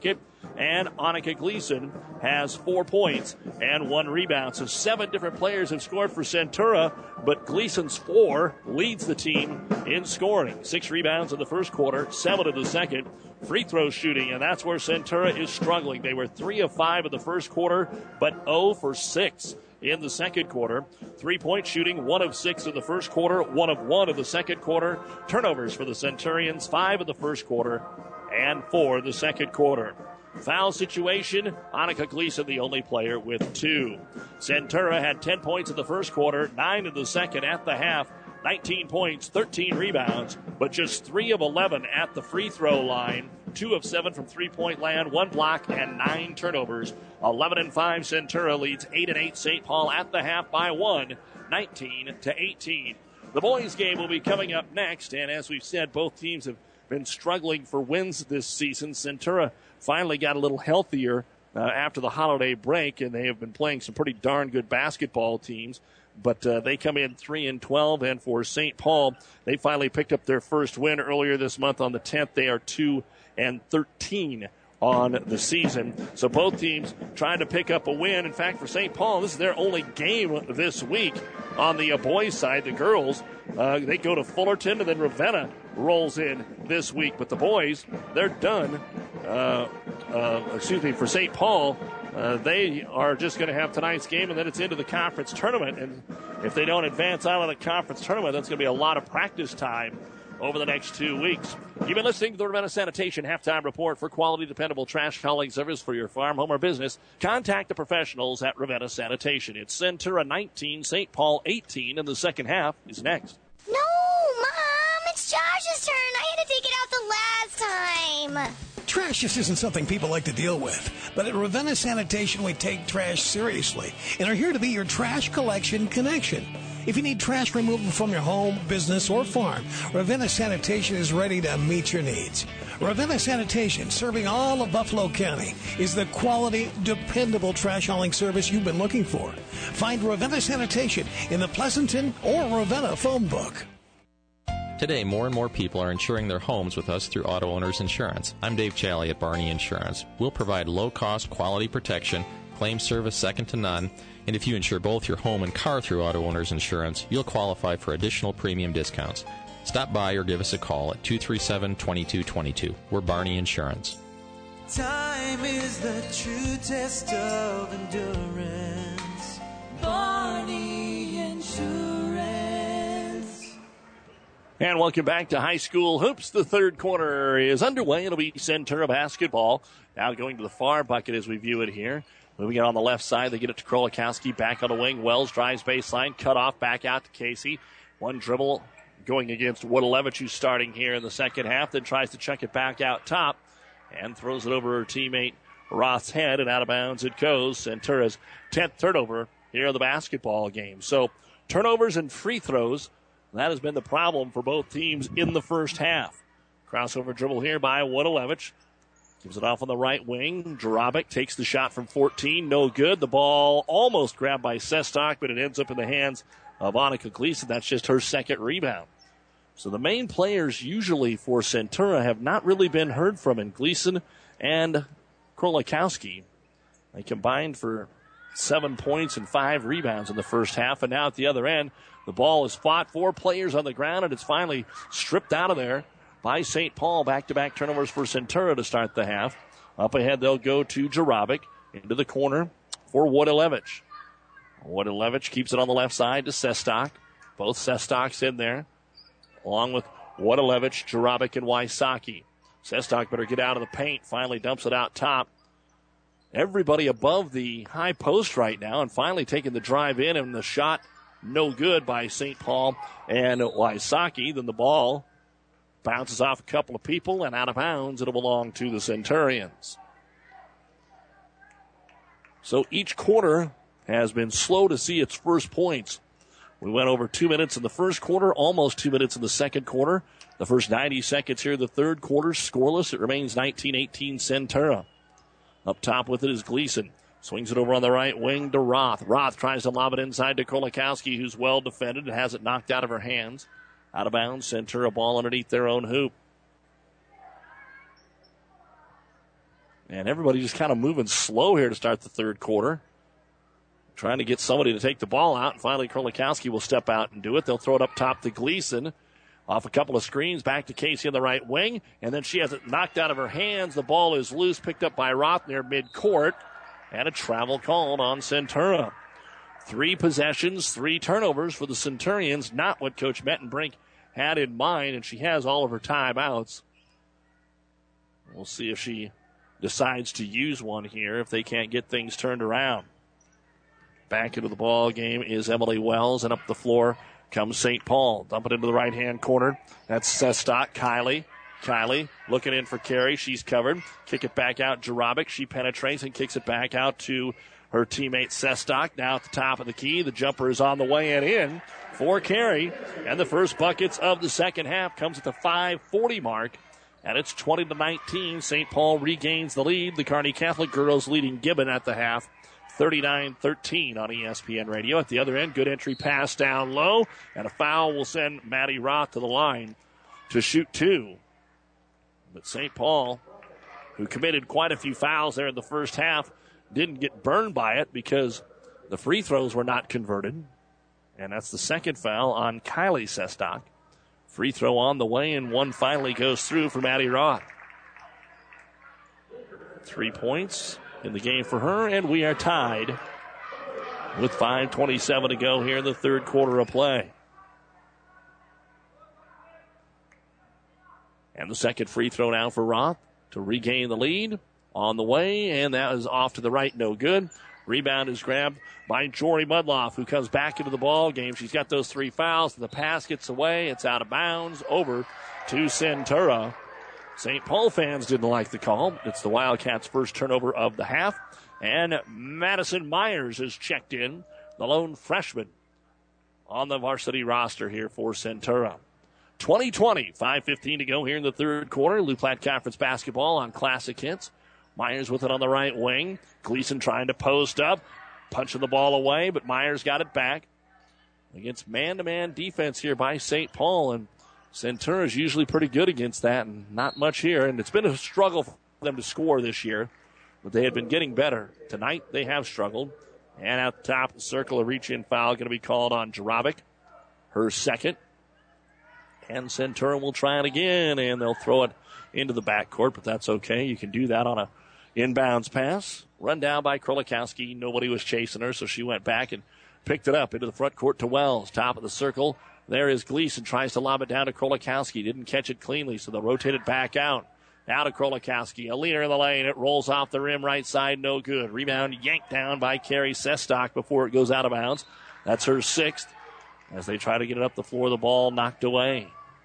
And Annika Gleason has 4 points and 1 rebound. So 7 different players have scored for Centura, but Gleason's 4 leads the team in scoring. 6 rebounds in the first quarter, 7 in the second. Free throw shooting, and that's where Centura is struggling. They were 3 of 5 in the first quarter, but 0 for 6 in the second quarter. 3-point shooting, 1 of 6 in the first quarter, 1 of 1 in the second quarter. Turnovers for the Centurions, 5 in the first quarter and 4 in the second quarter. Foul situation, Annika Gleason the only player with 2. Centura had 10 points in the first quarter, 9 in the second at the half. 19 points, 13 rebounds, but just 3 of 11 at the free throw line. 2 of 7 from three-point land, 1 block, and 9 turnovers. 11-5 Centura leads 8-8 St. Paul at the half by 1, 19-18. The boys' game will be coming up next, and as we've said, both teams have been struggling for wins this season. Centura finally got a little healthier after the holiday break, and they have been playing some pretty darn good basketball teams. But they come in 3-12, and for St. Paul, they finally picked up their first win earlier this month on the 10th. They are 2-13 on the season. So both teams trying to pick up a win. In fact, for St. Paul, this is their only game this week. On the boys' side, the girls, they go to Fullerton, and then Ravenna rolls in this week. But the boys, they're done. For St. Paul, they are just going to have tonight's game, and then it's into the conference tournament. And if they don't advance out of the conference tournament, that's going to be a lot of practice time over the next 2 weeks. You've been listening to the Ravenna Sanitation Halftime Report. For quality, dependable trash hauling service for your farm, home, or business, contact the professionals at Ravenna Sanitation. It's Centura 19, St. Paul 18, and the second half is next.
No, Mom, it's Josh's turn. I had to take it out the last time.
Trash just isn't something people like to deal with. But at Ravenna Sanitation, we take trash seriously and are here to be your trash collection connection. If you need trash removal from your home, business, or farm, Ravenna Sanitation is ready to meet your needs. Ravenna Sanitation, serving all of Buffalo County, is the quality, dependable trash hauling service you've been looking for. Find Ravenna Sanitation in the Pleasanton or Ravenna phone book.
Today, more and more people are insuring their homes with us through Auto Owners Insurance. I'm Dave Challey at Barney Insurance. We'll provide low-cost, quality protection, claim service second to none, and if you insure both your home and car through Auto Owners Insurance, you'll qualify for additional premium discounts. Stop by or give us a call at 237-2222. We're Barney Insurance.
Time is the true test of endurance. Barney Insurance.
And welcome back to high school hoops. The third quarter is underway. It'll be Centura basketball. Now going to the far bucket as we view it here. Moving it on the left side, they get it to Krolikowski. Back on the wing. Wells drives baseline. Cut off. Back out to Casey. One dribble going against Woodalevich, who's starting here in the second half. Then tries to check it back out top. And throws it over her teammate Roth's head. And out of bounds it goes. Centura's 10th turnover here in the basketball game. So turnovers and free throws. That has been the problem for both teams in the first half. Crossover dribble here by Woodalevich. Gives it off on the right wing. Jarabic takes the shot from 14. No good. The ball almost grabbed by Sestock, but it ends up in the hands of Annika Gleason. That's just her second rebound. So the main players usually for Centura have not really been heard from in Gleason and Krolikowski. They combined for 7 points and 5 rebounds in the first half. And now at the other end, the ball is fought. 4 players on the ground, and it's finally stripped out of there by St. Paul. Back-to-back turnovers for Centura to start the half. Up ahead, they'll go to Jarabic into the corner for Woodalevich. Woodalevich keeps it on the left side to Sestock. Both Sestocks in there, along with Woodalevich, Jarabic, and Wysocki. Sestock better get out of the paint. Finally dumps it out top. Everybody above the high post right now, and finally taking the drive in, and the shot no good by St. Paul and Wysocki. Then the ball bounces off a couple of people and out of bounds. It'll belong to the Centurions. So each quarter has been slow to see its first points. We went over 2 minutes in the first quarter, almost 2 minutes in the second quarter. The first 90 seconds here, the third quarter, scoreless. It remains 19-18 Centura. Up top with it is Gleason. Swings it over on the right wing to Roth. Roth tries to lob it inside to Krolikowski, who's well defended and has it knocked out of her hands. Out of bounds, Centura ball underneath their own hoop. And everybody just kind of moving slow here to start the third quarter. Trying to get somebody to take the ball out. And finally, Krolikowski will step out and do it. They'll throw it up top to Gleason. Off a couple of screens, back to Casey on the right wing. And then she has it knocked out of her hands. The ball is loose, picked up by Roth near midcourt. And a travel called on Centura. 3 possessions, 3 turnovers for the Centurions. Not what Coach Mettenbrink had in mind, and she has all of her timeouts. We'll see if she decides to use one here if they can't get things turned around. Back into the ball game is Emily Wells, and up the floor comes St. Paul. Dump it into the right-hand corner. That's Sestock. Kylie looking in for Carey. She's covered. Kick it back out. Jarabic. She penetrates and kicks it back out to her teammate Sestock. Now at the top of the key. The jumper is on the way and in for Carey. And the first buckets of the second half comes at the 5:40 mark. And it's 20-19. St. Paul regains the lead. The Kearney Catholic girls leading Gibbon at the half. 39-13 on ESPN Radio. At the other end, good entry pass down low. And a foul will send Maddie Roth to the line to shoot 2. But St. Paul, who committed quite a few fouls there in the first half, didn't get burned by it because the free throws were not converted. And that's the second foul on Kylie Sestock. Free throw on the way, and one finally goes through for Maddie Roth. 3 points in the game for her, and we are tied with 5:27 to go here in the third quarter of play. And the second free throw now for Roth to regain the lead. On the way, and that is off to the right, no good. Rebound is grabbed by Jory Mudloff, who comes back into the ball game. She's got those 3 fouls. The pass gets away. It's out of bounds over to Centura. St. Paul fans didn't like the call. It's the Wildcats' first turnover of the half. And Madison Myers is checked in, the lone freshman on the varsity roster here for Centura. 20-20, 5:15 to go here in the third quarter. Loup Platte Conference basketball on Classic Hits. Myers with it on the right wing. Gleason trying to post up, punching the ball away, but Myers got it back against man-to-man defense here by St. Paul, and Centura is usually pretty good against that, and not much here, and it's been a struggle for them to score this year, but they had been getting better. Tonight they have struggled, and at the top of the circle, a reach-in foul going to be called on Jarabic, her second, and Centura will try it again, and they'll throw it into the backcourt, but that's okay. You can do that on a inbounds pass. Run down by Krolikowski. Nobody was chasing her, so she went back and picked it up into the front court to Wells. Top of the circle. There is Gleason. Tries to lob it down to Krolikowski. Didn't catch it cleanly, so they'll rotate it back out. Now to Krolikowski. A leaner in the lane. It rolls off the rim right side. No good. Rebound yanked down by Carey Sestock before it goes out of bounds. That's her 6th. As they try to get it up the floor, the ball knocked away.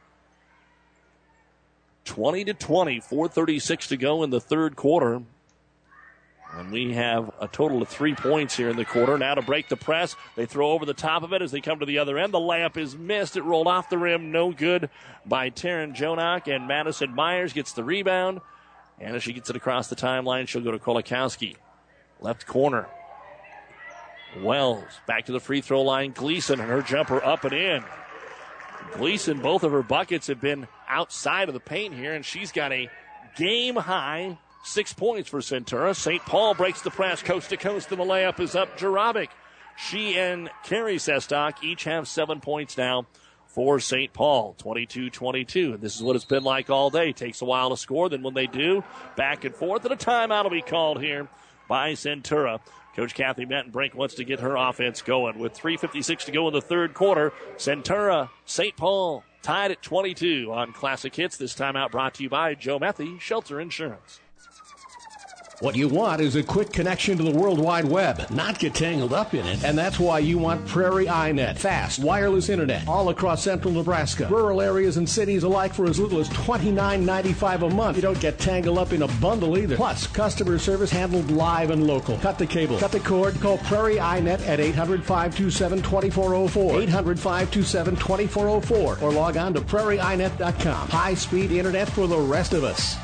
20-20, 4:36 to go in the third quarter. And we have a total of 3 points here in the quarter. Now to break the press. They throw over the top of it as they come to the other end. The layup is missed. It rolled off the rim. No good by Taryn Jonak. And Madison Myers gets the rebound. And as she gets it across the timeline, she'll go to Krolikowski. Left corner. Wells back to the free throw line. Gleason and her jumper up and in. Gleason, both of her buckets have been outside of the paint here, and she's got a game-high 6 points for Centura. St. Paul breaks the press coast to coast, and the layup is up. Jarabic. She and Carey Sestock each have 7 points now for St. Paul. 22-22. And this is what it's been like all day. Takes a while to score. Then when they do, back and forth, and a timeout will be called here by Centura. Coach Kathy Mettenbrink wants to get her offense going. With 3:56 to go in the third quarter, Centura, St. Paul tied at 22 on Classic Hits. This timeout brought to you by Joe Methy, Shelter Insurance.
What you want is a quick connection to the World Wide Web, not get tangled up in it. And that's why you want Prairie iNet. Fast, wireless internet all across central Nebraska. Rural areas and cities alike for as little as $29.95 a month. You don't get tangled up in a bundle either. Plus, customer service handled live and local. Cut the cable, cut the cord, call Prairie iNet at 800-527-2404. 800-527-2404. Or log on to prairieinet.com. High-speed internet for the rest of us.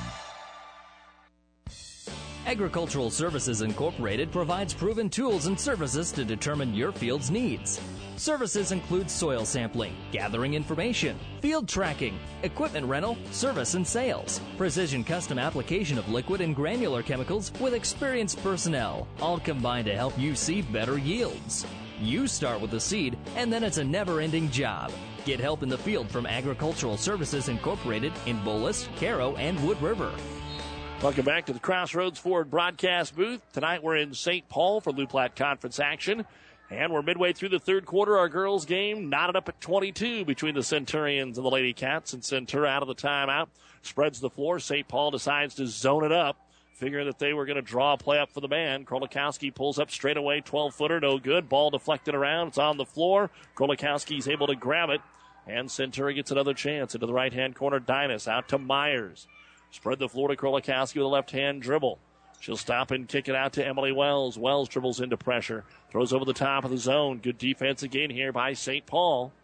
Agricultural Services Incorporated provides proven tools and services to determine your field's needs. Services include soil sampling, gathering information, field tracking, equipment rental, service and sales, precision custom application of liquid and granular chemicals with experienced personnel, all combined to help you see better yields. You start with the seed, and then it's a never-ending job. Get help in the field from Agricultural Services Incorporated in Bullis, Caro, and Wood River.
Welcome back to the Crossroads Ford broadcast booth. Tonight we're in St. Paul for Loup Platte Conference action. And we're midway through the third quarter. Our girls game knotted up at 22 between the Centurions and the Lady Cats. And Centura out of the timeout spreads the floor. St. Paul decides to zone it up, figuring that they were going to draw a play up for the man. Krolikowski pulls up straight away, 12-footer, no good. Ball deflected around. It's on the floor. Krolikowski's able to grab it. And Centura gets another chance into the right-hand corner. Dynas out to Myers. Spread the floor to Krolikowski with a left-hand dribble. She'll stop and kick it out to Emily Wells. Wells dribbles into pressure. Throws over the top of the zone. Good defense again here by St. Paul.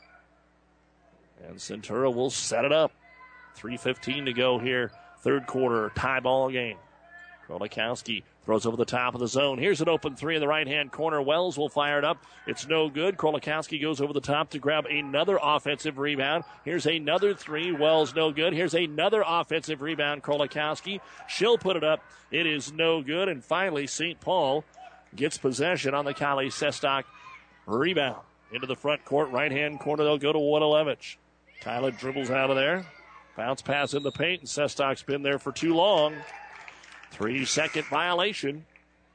And Centura will set it up. 3:15 to go here. Third quarter, tie ball game. Krolikowski throws over the top of the zone. Here's an open three in the right-hand corner. Wells will fire it up. It's no good. Krolikowski goes over the top to grab another offensive rebound. Here's another three. Wells no good. Here's another offensive rebound. Krolikowski. She'll put it up. It is no good. And finally, St. Paul gets possession on the Kylie Sestock rebound. Into the front court, right-hand corner. They'll go to Wodalevich. Kylie dribbles out of there. Bounce pass in the paint, and Sestock's been there for too long. 3-second violation.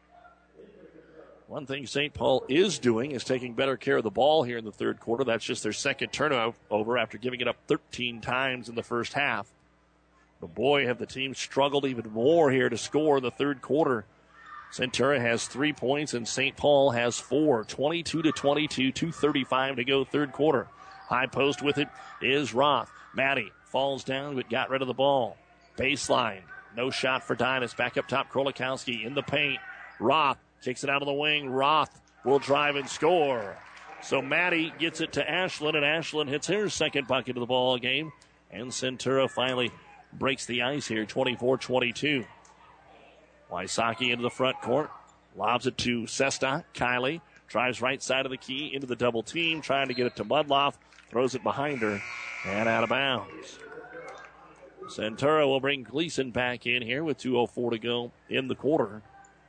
One thing St. Paul is doing is taking better care of the ball here in the third quarter. That's just their second turnover after giving it up 13 times in the first half. But boy, have the team struggled even more here to score in the third quarter. Centura has 3 points and St. Paul has 4. 22-22, 2:35 to go third quarter. High post with it is Roth. Maddie falls down but got rid of the ball. Baseline. No shot for Dynas. Back up top, Krolikowski in the paint. Roth kicks it out of the wing. Roth will drive and score. So Maddie gets it to Ashland, and Ashland hits her second bucket of the ball game. And Centura finally breaks the ice here, 24-22. Wysocki into the front court. Lobs it to Sestock. Kylie drives right side of the key into the double team, trying to get it to Mudloff. Throws it behind her and out of bounds. Centura will bring Gleason back in here with 2:04 to go in the quarter.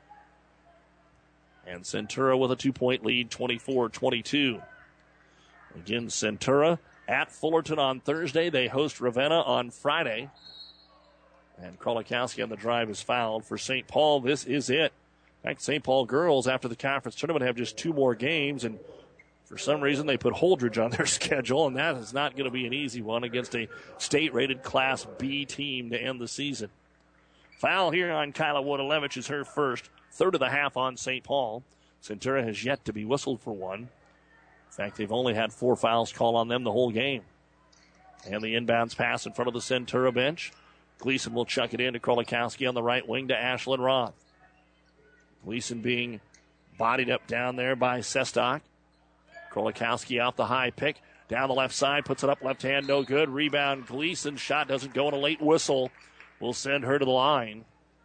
And Centura with a 2-point lead, 24-22. Again, Centura at Fullerton on Thursday. They host Ravenna on Friday. And Krolikowski on the drive is fouled. For St. Paul, this is it. In fact, St. Paul girls, after the conference tournament, have just 2 more games, and for some reason, they put Holdridge on their schedule, and that is not going to be an easy one against a state-rated Class B team to end the season. Foul here on Kyla Wodalevich is her first. Third of the half on St. Paul. Centura has yet to be whistled for one. In fact, they've only had 4 fouls called on them the whole game. And the inbounds pass in front of the Centura bench. Gleason will chuck it in to Krolikowski on the right wing to Ashlyn Roth. Gleason being bodied up down there by Sestock. Krolikowski out the high pick. Down the left side, puts it up left hand, no good. Rebound, Gleason. Shot doesn't go, and a late whistle will send her to the line.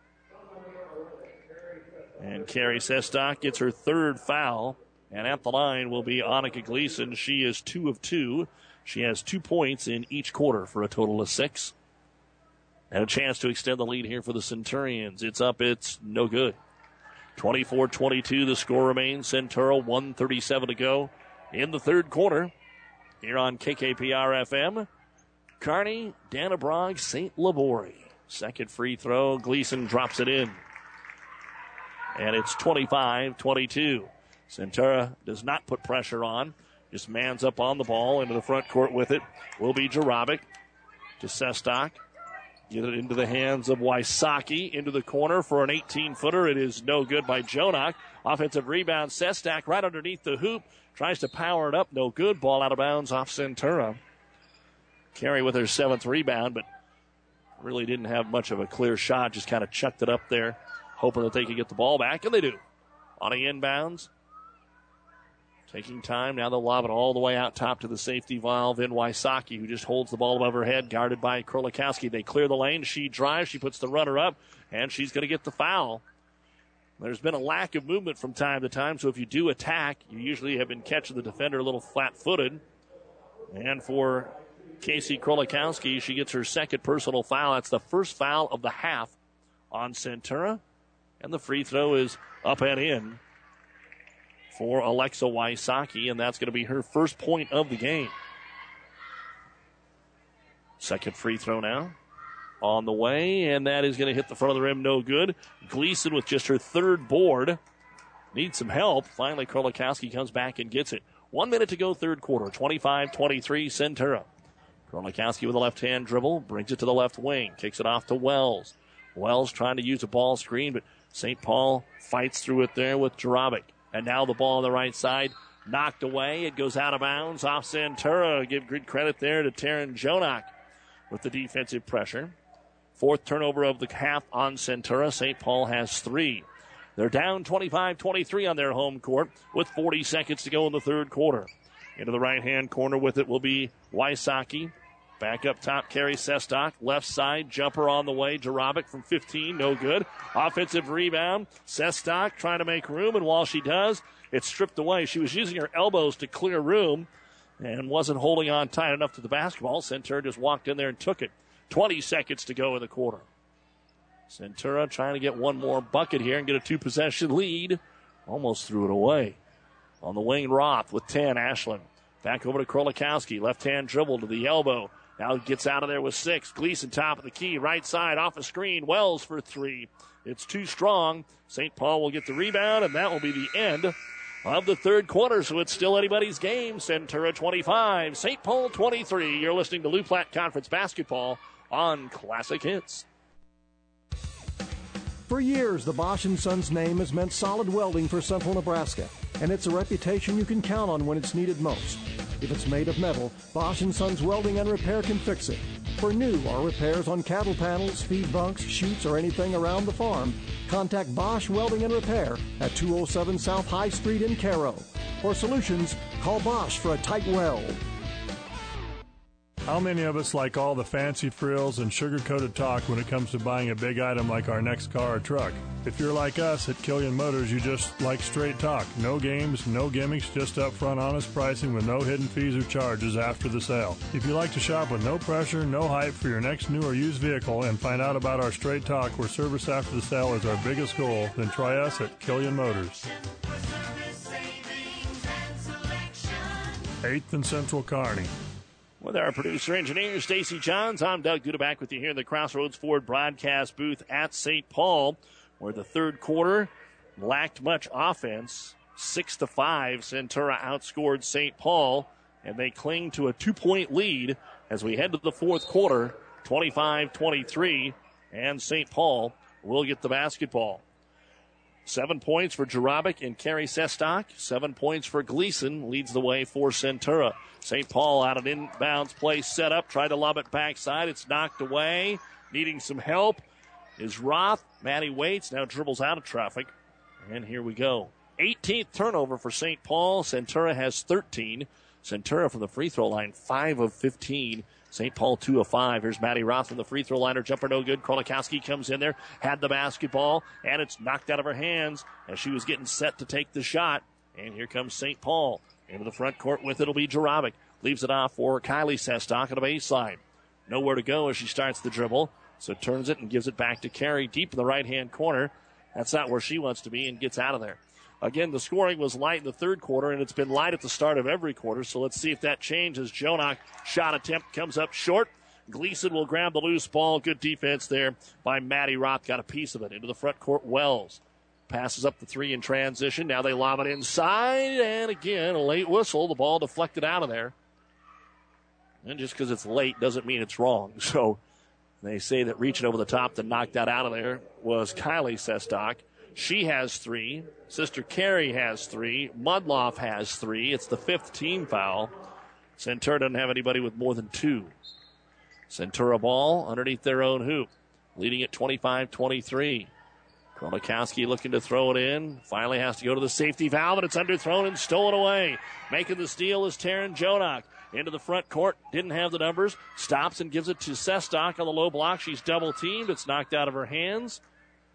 And Carrie Sestock gets her third foul. And at the line will be Annika Gleason. She is 2 of 2. She has 2 points in each quarter for a total of 6. And a chance to extend the lead here for the Centurions. It's up, it's no good. 24-22, the score remains. Centura, 1:37 to go in the third quarter. Here on KKPR-FM, Kearney, Dannebrog, St. Laborie. Second free throw, Gleason drops it in. And it's 25-22. Centura does not put pressure on. Just mans up on the ball into the front court with it. Will be Jarabic to Sestock. Get it into the hands of Wysocki. Into the corner for an 18-footer. It is no good by Jonak. Offensive rebound. Sestock right underneath the hoop. Tries to power it up. No good. Ball out of bounds off Centura. Carey with her 7th rebound, but really didn't have much of a clear shot. Just kind of chucked it up there, hoping that they could get the ball back, and they do. On the inbounds. Taking time. Now they'll lob it all the way out top to the safety valve in Wysocki, who just holds the ball above her head, guarded by Krolikowski. They clear the lane. She drives. She puts the runner up, and she's going to get the foul. There's been a lack of movement from time to time, so if you do attack, you usually have been catching the defender a little flat-footed. And for Casey Krolikowski, she gets her second personal foul. That's the first foul of the half on Centura. And the free throw is up and in for Alexa Wysocki, and that's going to be her first point of the game. Second free throw now on the way, and that is going to hit the front of the rim, no good. Gleason with just her third board. Needs some help. Finally, Krolikowski comes back and gets it. 1 minute to go, third quarter. 25-23, Centura. Krolikowski with a left-hand dribble, brings it to the left wing, kicks it off to Wells. Wells trying to use a ball screen, but St. Paul fights through it there with Jarabic. And now the ball on the right side, knocked away. It goes out of bounds off Centura. Give good credit there to Taryn Jonak with the defensive pressure. Fourth turnover of the half on Centura. St. Paul has 3. They're down 25-23 on their home court with 40 seconds to go in the third quarter. Into the right-hand corner with it will be Wysocki. Back up top, Carrie Sestock. Left side, jumper on the way. Jarabic from 15, no good. Offensive rebound. Sestock trying to make room, and while she does, it's stripped away. She was using her elbows to clear room and wasn't holding on tight enough to the basketball. Centura just walked in there and took it. 20 seconds to go in the quarter. Centura trying to get one more bucket here and get a 2-possession lead. Almost threw it away. On the wing, Roth with 10, Ashland. Back over to Krolikowski. Left-hand dribble to the elbow. Now gets out of there with 6. Gleason top of the key. Right side off a screen. Wells for 3. It's too strong. St. Paul will get the rebound, and that will be the end of the third quarter. So it's still anybody's game. Centura 25, St. Paul 23. You're listening to Lou Platte Conference Basketball on Classic Hits.
For years, the Bosch & Sons name has meant solid welding for central Nebraska, and it's a reputation you can count on when it's needed most. If it's made of metal, Bosch & Sons Welding and Repair can fix it. For new or repairs on cattle panels, feed bunks, chutes, or anything around the farm, contact Bosch Welding and Repair at 207 South High Street in Cairo. For solutions, call Bosch for a tight weld.
How many of us like all the fancy frills and sugar-coated talk when it comes to buying a big item like our next car or truck? If you're like us at Killian Motors, you just like straight talk. No games, no gimmicks, just upfront honest pricing with no hidden fees or charges after the sale. If you like to shop with no pressure, no hype for your next new or used vehicle and find out about our straight talk where service after the sale is our biggest goal, then try us at Killian Motors. 8th and Central Kearney.
With our producer-engineer, Stacy Johns, I'm Doug Duda back with you here in the Crossroads Ford broadcast booth at St. Paul, where the third quarter lacked much offense. 6-5, Centura outscored St. Paul, and they cling to a 2-point lead as we head to the fourth quarter, 25-23, and St. Paul will get the basketball. 7 points for Jarabic and Carrie Sestock. 7 points for Gleason leads the way for Centura. St. Paul out of inbounds play set up. Tried to lob it backside. It's knocked away. Needing some help is Roth. Maddie Waits now dribbles out of traffic. And here we go. 18th turnover for St. Paul. Centura has 13. Centura from the free throw line, 5 of 15. St. Paul 2 of 5. Here's Maddie Roth from the free throw line. Her jumper no good. Krolikowski comes in there, had the basketball, and it's knocked out of her hands as she was getting set to take the shot. And here comes St. Paul. Into the front court with it will be Jarabic. Leaves it off for Kylie Sestock on the baseline. Nowhere to go as she starts the dribble. So turns it and gives it back to Carey deep in the right-hand corner. That's not where she wants to be and gets out of there. Again, the scoring was light in the third quarter, and it's been light at the start of every quarter. So let's see if that changes. Jonak shot attempt comes up short. Gleason will grab the loose ball. Good defense there by Maddie Roth. Got a piece of it. Into the front court, Wells. Passes up the 3 in transition. Now they lob it inside. And again, a late whistle. The ball deflected out of there. And just because it's late doesn't mean it's wrong. So they say that reaching over the top to knock that out of there was Kylie Sestock. She has 3. Sister Carey has 3. Mudloff has 3. It's the 5th team foul. Centura doesn't have anybody with more than 2. Centura ball underneath their own hoop. Leading at 25-23. Krolikowski looking to throw it in. Finally has to go to the safety valve, and it's underthrown and stolen away. Making the steal is Taryn Jonak. Into the front court. Didn't have the numbers. Stops and gives it to Sestock on the low block. She's double-teamed. It's knocked out of her hands.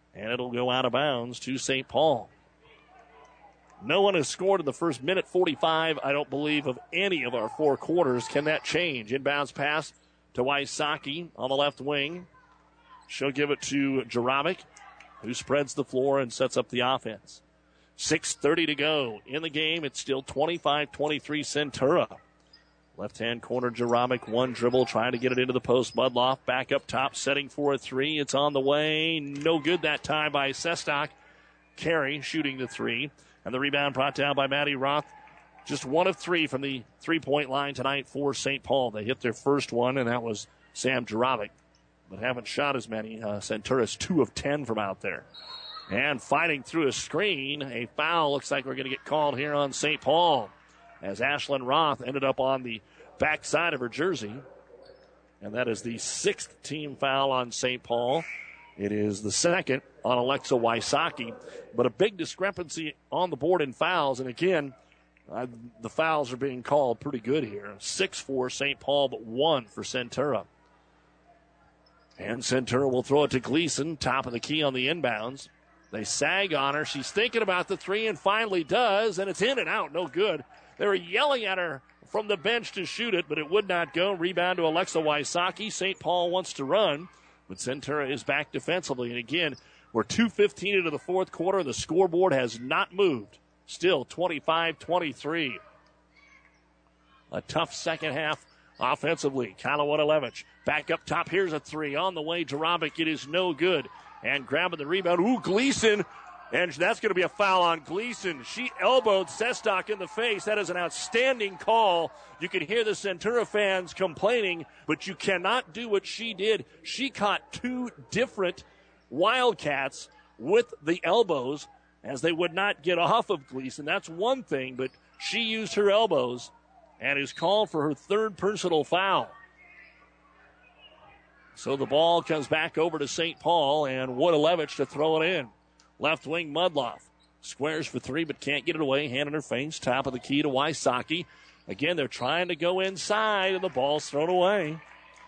and it'll go out of bounds to St. Paul. No one has scored in the first minute 45, I don't believe, of any of our four quarters. Can that change? Inbounds pass to Wysocki on the left wing. She'll give it to Jarabic, who spreads the floor and sets up the offense. 6:30 to go in the game. It's still 25-23 Centura. Left-hand corner, Jarabic, one dribble, trying to get it into the post. Mudloff back up top, setting for a three. It's on the way. No good that time by Sestock. Carey shooting the three. And the rebound brought down by Maddie Roth. Just 1 of 3 from the three-point line tonight for St. Paul. They hit their first one, and that was Sam Jarabic. But haven't shot as many. Centura's 2 of 10 from out there. And fighting through a screen, a foul. Looks like we're going to get called here on St. Paul, as Ashlyn Roth ended up on the backside of her jersey. And that is the 6th team foul on St. Paul. It is the 2nd on Alexa Wysocki. But a big discrepancy on the board in fouls. And again, the fouls are being called pretty good here. 6 for St. Paul, but 1 for Centura. And Centura will throw it to Gleason, top of the key on the inbounds. They sag on her. She's thinking about the three and finally does, and it's in and out. No good. They were yelling at her from the bench to shoot it, but it would not go. Rebound to Alexa Wysocki. St. Paul wants to run, but Centura is back defensively. And again, we're 2:15 into the fourth quarter. The scoreboard has not moved. Still 25-23. A tough second half offensively. Kyla Wodalevich back up top. Here's a three on the way. Jarabic, it is no good. And grabbing the rebound. Ooh, Gleason. And that's going to be a foul on Gleason. She elbowed Sestock in the face. That is an outstanding call. You can hear the Centura fans complaining, but you cannot do what she did. She caught 2 different Wildcats with the elbows, as they would not get off of Gleason. That's one thing, but she used her elbows and is called for her 3rd personal foul. So the ball comes back over to St. Paul, and Wodalevich to throw it in. Left wing, Mudloff. Squares for 3, but can't get it away. Hand in her face. Top of the key to Wysocki. Again, they're trying to go inside, and the ball's thrown away.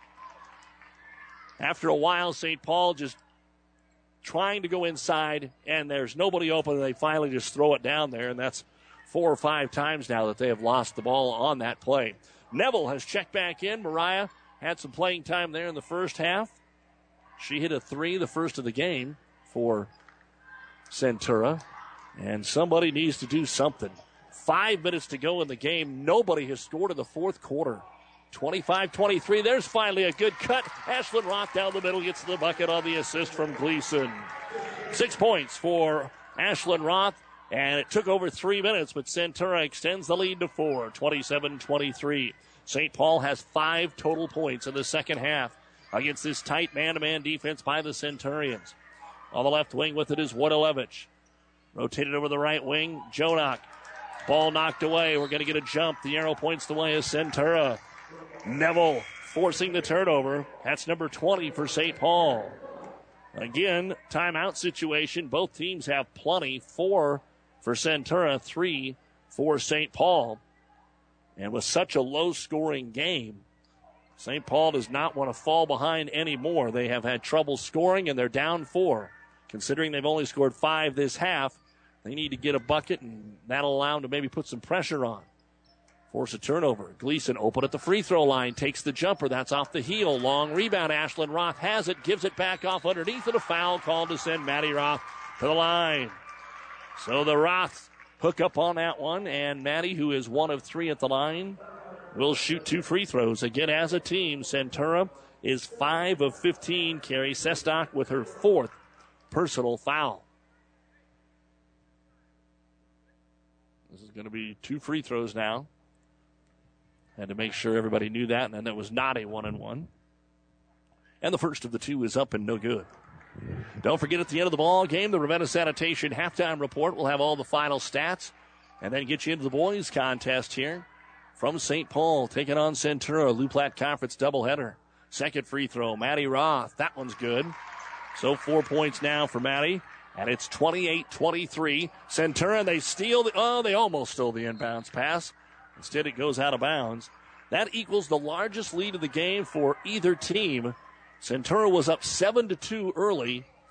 After a while, St. Paul just trying to go inside, and there's nobody open, and they finally just throw it down there, and that's 4 or 5 times now that they have lost the ball on that play. Neville has checked back in. Mariah had some playing time there in the first half. She hit a 3, the first of the game for Centura. And somebody needs to do something. 5 minutes to go in the game. Nobody has scored in the fourth quarter. 25-23. There's finally a good cut. Ashlyn Roth down the middle gets the bucket on the assist from Gleason. 6 points for Ashlyn Roth. And it took over 3 minutes, but Centura extends the lead to 4. 27-23. St. Paul has 5 total points in the second half against this tight man-to-man defense by the Centurions. On the left wing with it is Wodalevich. Rotated over the right wing, Jonak. Ball knocked away. We're going to get a jump. The arrow points the way of Centura. Neville forcing the turnover. That's number 20 for St. Paul. Again, timeout situation. Both teams have plenty. 4 for Centura, 3 for St. Paul. And with such a low-scoring game, St. Paul does not want to fall behind anymore. They have had trouble scoring, and they're down 4. Considering they've only scored 5 this half, they need to get a bucket, and that'll allow them to maybe put some pressure on. Force a turnover. Gleason open at the free throw line, takes the jumper. That's off the heel. Long rebound. Ashlyn Roth has it, gives it back off underneath, and a foul called to send Maddie Roth to the line. So the Roths hook up on that one, and Maddie, who is 1 of 3 at the line, will shoot 2 free throws. Again, as a team, Centura is 5 of 15. Carrie Sestock with her 4th personal foul. This is going to be 2 free throws now. Had to make sure everybody knew that, and then that was not a 1-and-1. And the first of the 2 is up and no good. Don't forget, at the end of the ball game, the Ravenna Sanitation halftime report will have all the final stats and then get you into the boys contest here from St. Paul, taking on Centura, Lou Platte Conference doubleheader. Second free throw, Maddie Roth. That one's good. So 4 points now for Maddie, and it's 28-23. Centura, they steal they almost stole the inbounds pass. Instead, it goes out of bounds. That equals the largest lead of the game for either team. Centura was up 7-2 early,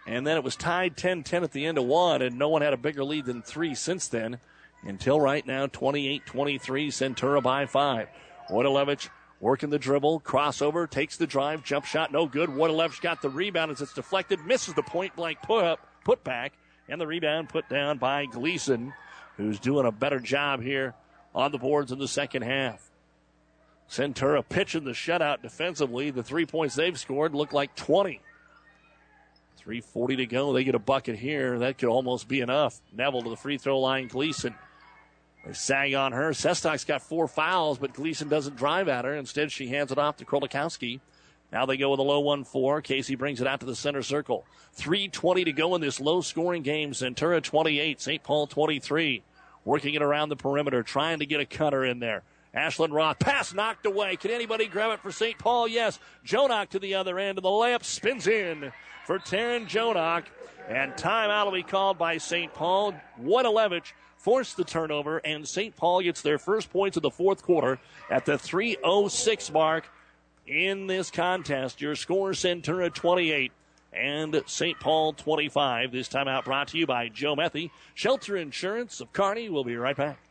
And then it was tied 10-10 at the end of one, and no one had a bigger lead than 3 since then. Until right now, 28-23, Centura by 5. Wojtolewicz working the dribble, crossover, takes the drive, jump shot, no good. Wojtolewicz got the rebound as it's deflected, misses the point-blank put back, and the rebound put down by Gleason, who's doing a better job here on the boards in the second half. Centura pitching the shutout defensively. The 3 points they've scored look like 20. 3:40 to go. They get a bucket here. That could almost be enough. Neville to the free throw line. Gleason. They sag on her. Sestok's got 4 fouls, but Gleason doesn't drive at her. Instead, she hands it off to Krolikowski. Now they go with a low 1-4. Casey brings it out to the center circle. 3:20 to go in this low-scoring game. Centura 28, St. Paul 23. Working it around the perimeter, trying to get a cutter in there. Ashlyn Roth, pass knocked away. Can anybody grab it for St. Paul? Yes. Jonak to the other end, and the layup spins in for Taryn Jonak. And timeout will be called by St. Paul. Wojtolewicz forced the turnover, and St. Paul gets their first points of the fourth quarter at the 3:06 mark in this contest. Your score, Centura 28 and St. Paul 25. This timeout brought to you by Joe Methy, Shelter Insurance of Kearney. We'll be right back.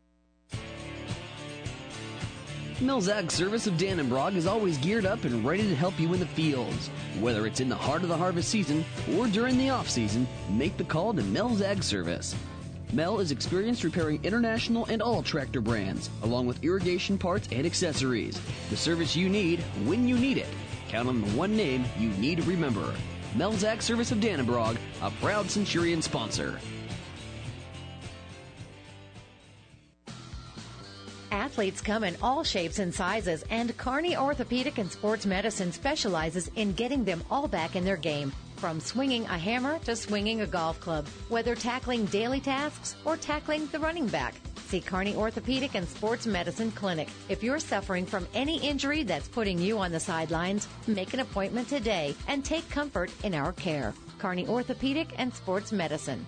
Mills Ag Service of Dannenbrog is always geared up and ready to help you in the fields. Whether it's in the heart of the harvest season or during the off-season, make the call to Mills Ag Service. Mel is experienced repairing international and all tractor brands, along with irrigation parts and accessories. The service you need when you need it. Count on the one name you need to remember. Mel's Ag Service of Dannenbrog, a proud Centurion sponsor.
Athletes come in all shapes and sizes, and Kearney Orthopedic and Sports Medicine specializes in getting them all back in their game. From swinging a hammer to swinging a golf club, whether tackling daily tasks or tackling the running back. See Kearney Orthopedic and Sports Medicine Clinic. If you're suffering from any injury that's putting you on the sidelines, make an appointment today and take comfort in our care. Kearney Orthopedic and Sports Medicine.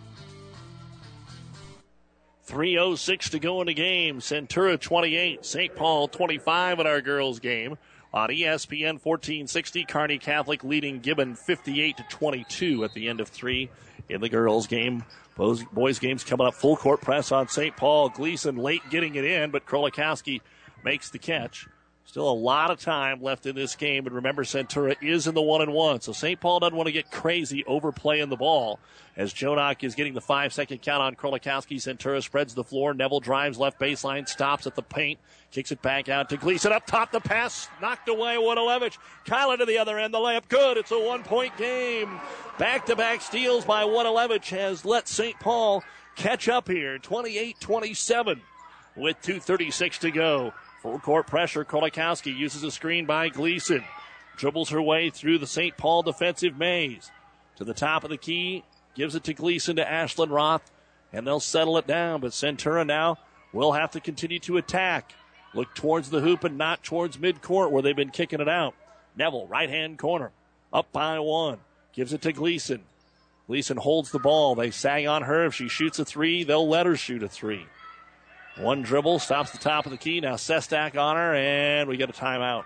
3:06 to go in the game. Centura 28, St. Paul 25 in our girls' game. On ESPN 1460, Kearney Catholic leading Gibbon 58-22 at the end of 3 in the girls' game. Boys' games coming up. Full court press on St. Paul. Gleason late getting it in, but Krolikowski makes the catch. Still a lot of time left in this game, and remember, Centura is in the 1-1, so St. Paul doesn't want to get crazy overplaying the ball. As Jonak is getting the 5-second count on Krolikowski, Centura spreads the floor. Neville drives left baseline, stops at the paint, kicks it back out to Gleason. Up top, the pass knocked away. Wojtolewicz. Kyler to the other end, the layup good. It's a 1-point game. Back-to-back steals by Wojtolewicz has let St. Paul catch up here. 28-27 with 2:36 to go. Full court pressure. Krolikowski uses a screen by Gleason. Dribbles her way through the St. Paul defensive maze. To the top of the key. Gives it to Gleason to Ashlyn Roth. And they'll settle it down. But Centura now will have to continue to attack. Look towards the hoop and not towards midcourt where they've been kicking it out. Neville, right-hand corner. Up by 1. Gives it to Gleason. Gleason holds the ball. They sag on her. If she shoots a 3, they'll let her shoot a 3. One dribble, stops the top of the key. Now Sestak on her, and we get a timeout.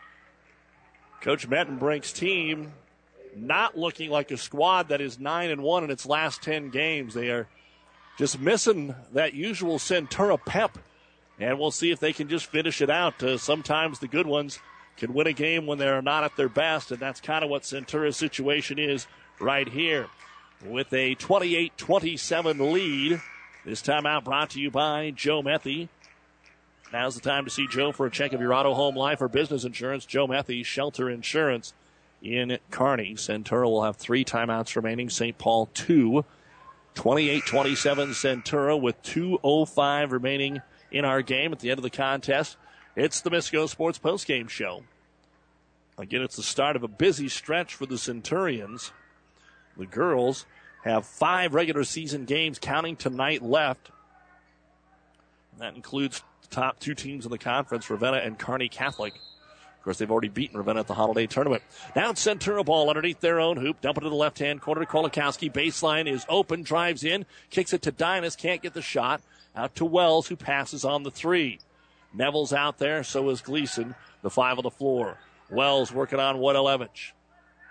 Coach Mettenbrink's team not looking like a squad that is 9-1 in its last 10 games. They are just missing that usual Centura pep, and we'll see if they can just finish it out. Sometimes the good ones can win a game when they're not at their best, and that's kind of what Centura's situation is right here. With a 28-27 lead. This timeout brought to you by Joe Methy. Now's the time to see Joe for a check of your auto, home, life, or business insurance. Joe Methy, Shelter Insurance in Kearney. Centura will have 3 timeouts remaining. St. Paul 2. 28-27 Centura with 2:05 remaining in our game at the end of the contest. It's the Misco Sports Postgame Show. Again, it's the start of a busy stretch for the Centurions. The girls have 5 regular season games counting tonight left. And that includes the top 2 teams in the conference, Ravenna and Kearney Catholic. Of course, they've already beaten Ravenna at the Holiday Tournament. Now it's Centura ball underneath their own hoop. Dump it to the left-hand corner to Krolikowski. Baseline is open, drives in, kicks it to Dynas, can't get the shot. Out to Wells, who passes on the 3. Neville's out there, so is Gleason, the 5 on the floor. Wells working on Wojtolewicz.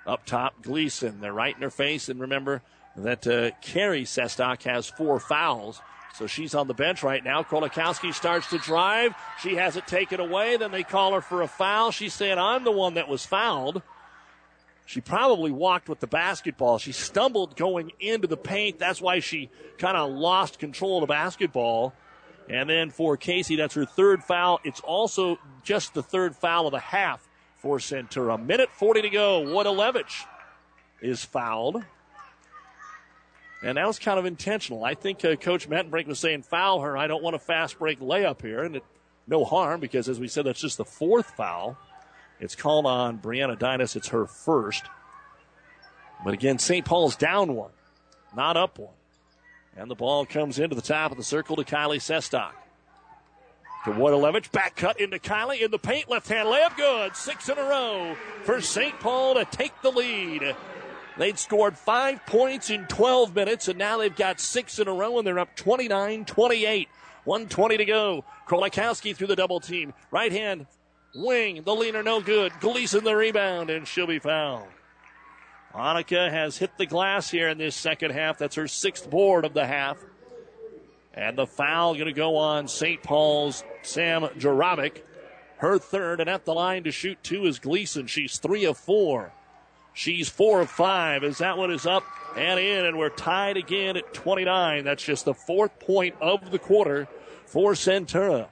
Up top, Gleason. They're right in her face. And remember that Carrie Sestock has 4 fouls. So she's on the bench right now. Kolakowski starts to drive. She has it taken away. Then they call her for a foul. She's saying, I'm the one that was fouled. She probably walked with the basketball. She stumbled going into the paint. That's why she kind of lost control of the basketball. And then for Casey, that's her 3rd foul. It's also just the 3rd foul of the half for Centura. 1:40 to go. Wojtolewicz is fouled. And that was kind of intentional. I think Coach Mettenbrink was saying, foul her. I don't want a fast break layup here. And no harm because, as we said, that's just the 4th foul. It's called on Brianna Dinas. It's her 1st. But again, St. Paul's down 1, not up 1. And the ball comes into the top of the circle to Kylie Sestock. To Wojtolewicz, back cut into Kylie in the paint, left-hand layup, good. 6 in a row for St. Paul to take the lead. They'd scored 5 points in 12 minutes, and now they've got 6 in a row, and they're up 29-28. 1:20 to go. Kolakowski through the double team. Right hand wing, the leaner no good. Gleason the rebound, and she'll be fouled. Monica has hit the glass here in this second half. That's her 6th board of the half. And the foul going to go on St. Paul's Sam Jarabic. Her 3rd, and at the line to shoot 2 is Gleason. She's 3 of 4. She's 4 of 5 as that one is up and in, and we're tied again at 29. That's just the 4th point of the quarter for Centura.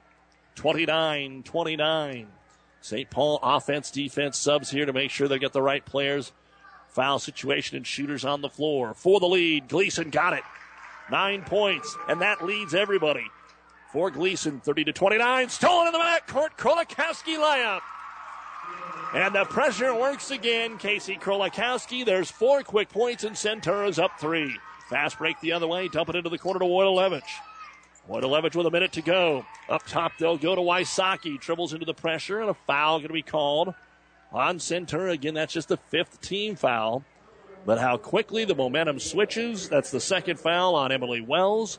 29-29. St. Paul offense, defense, subs here to make sure they get the right players. Foul situation and shooters on the floor. For the lead, Gleason got it. 9 points, and that leads everybody. For Gleason, 30-29. Stolen in the backcourt. Kolakowski layup. And the pressure works again. Casey Kolakowski. There's 4 quick points, and Centura's up 3. Fast break the other way. Dump it into the corner to Wojtolewicz. Wojtolewicz with a minute to go. Up top, they'll go to Wysocki. Dribbles into the pressure, and a foul going to be called on Centura. Again, that's just the 5th team foul. But how quickly the momentum switches. That's the 2nd foul on Emily Wells.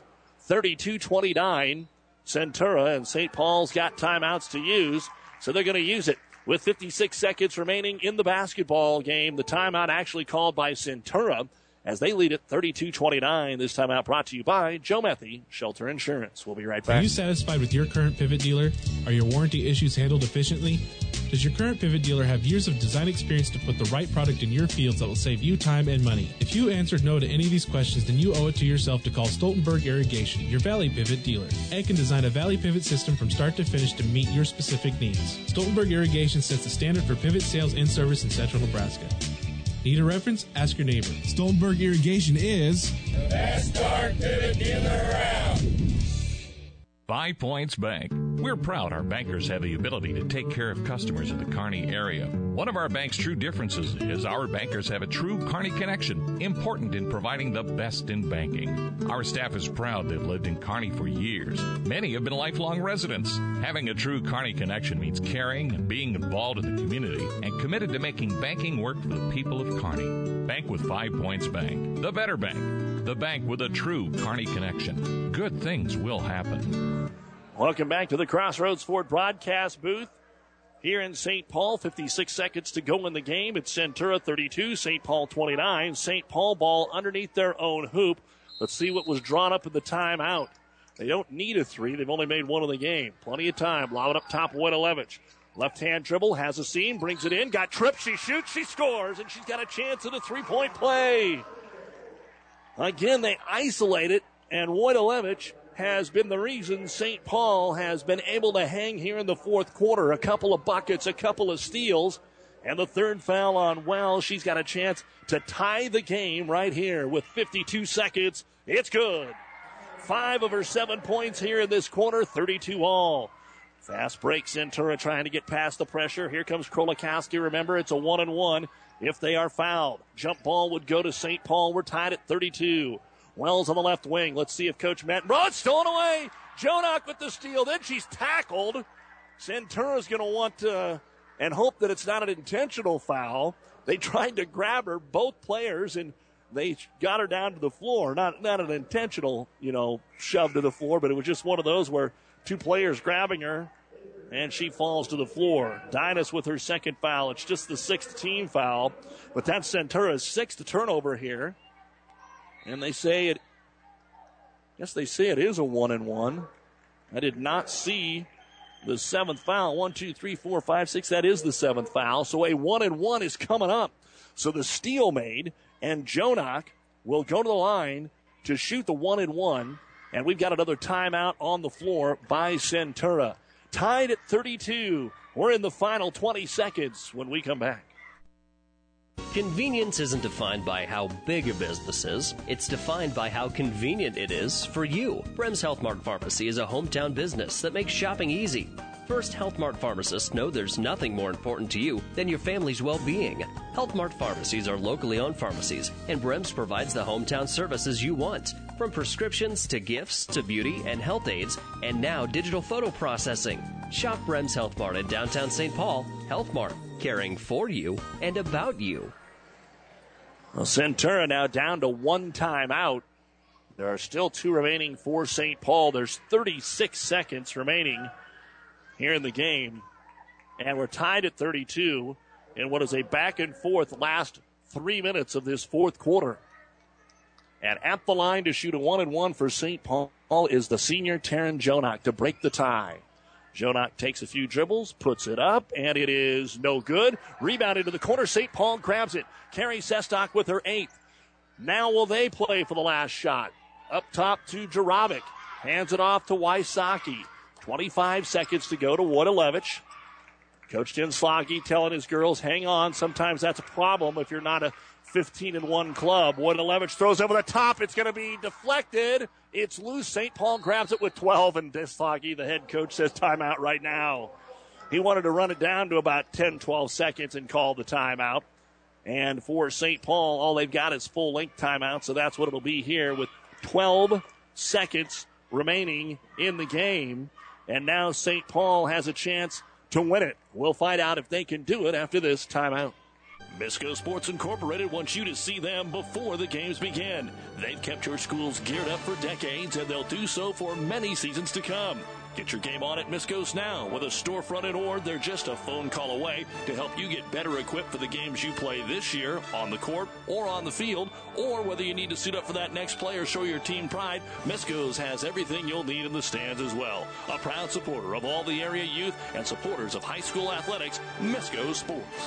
32-29. Centura, and St. Paul's got timeouts to use, so they're going to use it. With 56 seconds remaining in the basketball game, the timeout actually called by Centura as they lead it 32-29. This timeout brought to you by Joe Methy, Shelter Insurance. We'll be right back.
Are you satisfied with your current Pivot dealer? Are your warranty issues handled efficiently? Does your current Pivot dealer have years of design experience to put the right product in your fields that will save you time and money? If you answered no to any of these questions, then you owe it to yourself to call Stoltenberg Irrigation, your Valley Pivot dealer. Ed can design a Valley Pivot system from start to finish to meet your specific needs. Stoltenberg Irrigation sets the standard for pivot sales and service in central Nebraska. Need a reference? Ask your neighbor.
Stoltenberg Irrigation is
the best dark pivot dealer around.
5 Points Bank. We're proud our bankers have the ability to take care of customers in the Kearney area. One of our bank's true differences is our bankers have a true Kearney connection, important in providing the best in banking. Our staff is proud they've lived in Kearney for years. Many have been lifelong residents. Having a true Kearney connection means caring and being involved in the community and committed to making banking work for the people of Kearney. Bank with 5 Points Bank. The better bank. The bank with a true Kearney connection. Good things will happen.
Welcome back to the Crossroads Ford broadcast booth here in St. Paul. 56 seconds to go in the game. It's Centura 32, St. Paul 29. St. Paul ball underneath their own hoop. Let's see what was drawn up in the timeout. They don't need a 3. They've only made 1 in the game. Plenty of time. Lob it up top, Wojtolewicz. Left-hand dribble, has a seam, brings it in, got tripped, she shoots, she scores, and she's got a chance at a 3-point play. Again, they isolate it, and Wojtolewicz has been the reason St. Paul has been able to hang here in the 4th quarter. A couple of buckets, a couple of steals, and the 3rd foul on Wells. She's got a chance to tie the game right here with 52 seconds. It's good. 5 of her 7 points here in this quarter, 32 all. Fast break, Centura trying to get past the pressure. Here comes Kolakowski. Remember, it's a 1-and-1 if they are fouled. Jump ball would go to St. Paul. We're tied at 32. Wells on the left wing. Let's see if Coach Matt. It's stolen away. Jonak with the steal. Then she's tackled. Centura's going to want to and hope that it's not an intentional foul. They tried to grab her, both players, and they got her down to the floor. Not an intentional, shove to the floor, but it was just one of those where 2 players grabbing her, and she falls to the floor. Dynas with her second foul. It's just the 6th team foul, but that's Centura's 6th turnover here. And they say it is a 1-and-1. I did not see the 7th foul. 1, 2, 3, 4, 5, 6. That is the 7th foul. So a 1-and-1 is coming up. So the steal made, and Jonak will go to the line to shoot the 1-and-1. And we've got another timeout on the floor by Centura. Tied at 32. We're in the final 20 seconds when we come back.
Convenience isn't defined by how big a business is. It's defined by how convenient it is for you. Brems Health Mart Pharmacy is a hometown business that makes shopping easy. First Health Mart pharmacists know there's nothing more important to you than your family's well-being. Health Mart pharmacies are locally owned pharmacies, and Brems provides the hometown services you want, from prescriptions to gifts to beauty and health aids, and now digital photo processing. Shop Brems Health Mart in downtown St. Paul. Health Mart, caring for you and about you.
Well, Centura now down to 1 timeout. There are still 2 remaining for St. Paul. There's 36 seconds remaining here in the game. And we're tied at 32 in what is a back and forth last 3 minutes of this fourth quarter. And at the line to shoot a 1-and-1 for St. Paul is the senior Taryn Jonak to break the tie. Jonak takes a few dribbles, puts it up, and it is no good. Rebound into the corner. St. Paul grabs it. Carrie Sestock with her 8th. Now will they play for the last shot? Up top to Jaravic. Hands it off to Wysocki. 25 seconds to go to Wojtelewicz. Coach Tim Sloggy telling his girls, hang on. Sometimes that's a problem if you're not a 15-1 club. Wojtelewicz throws over the top. It's going to be deflected. It's loose. St. Paul grabs it with 12, and Sloggy, the head coach, says timeout right now. He wanted to run it down to about 10, 12 seconds and call the timeout. And for St. Paul, all they've got is full-length timeout, so that's what it'll be here with 12 seconds remaining in the game. And now St. Paul has a chance to win it. We'll find out if they can do it after this timeout.
Misco Sports Incorporated wants you to see them before the games begin. They've kept your schools geared up for decades, and they'll do so for many seasons to come. Get your game on at Misco's now. With a storefront in Ord, they're just a phone call away to help you get better equipped for the games you play this year on the court or on the field, or whether you need to suit up for that next play or show your team pride, Misco's has everything you'll need in the stands as well. A proud supporter of all the area youth and supporters of high school athletics, Misco Sports.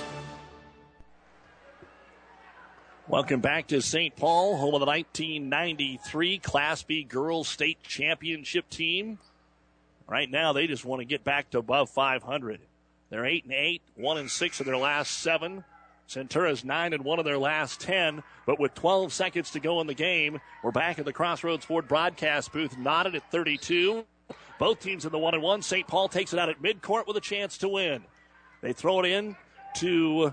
Welcome back to St. Paul, home of the 1993 Class B Girls State Championship team. Right now, they just want to get back to above 500. They're 8-8, 1-6 in their last 7. Centura's 9-1 in their last 10. But with 12 seconds to go in the game, we're back at the Crossroads Ford broadcast booth, knotted at 32. Both teams in the 1-1. St. Paul takes it out at midcourt with a chance to win. They throw it in to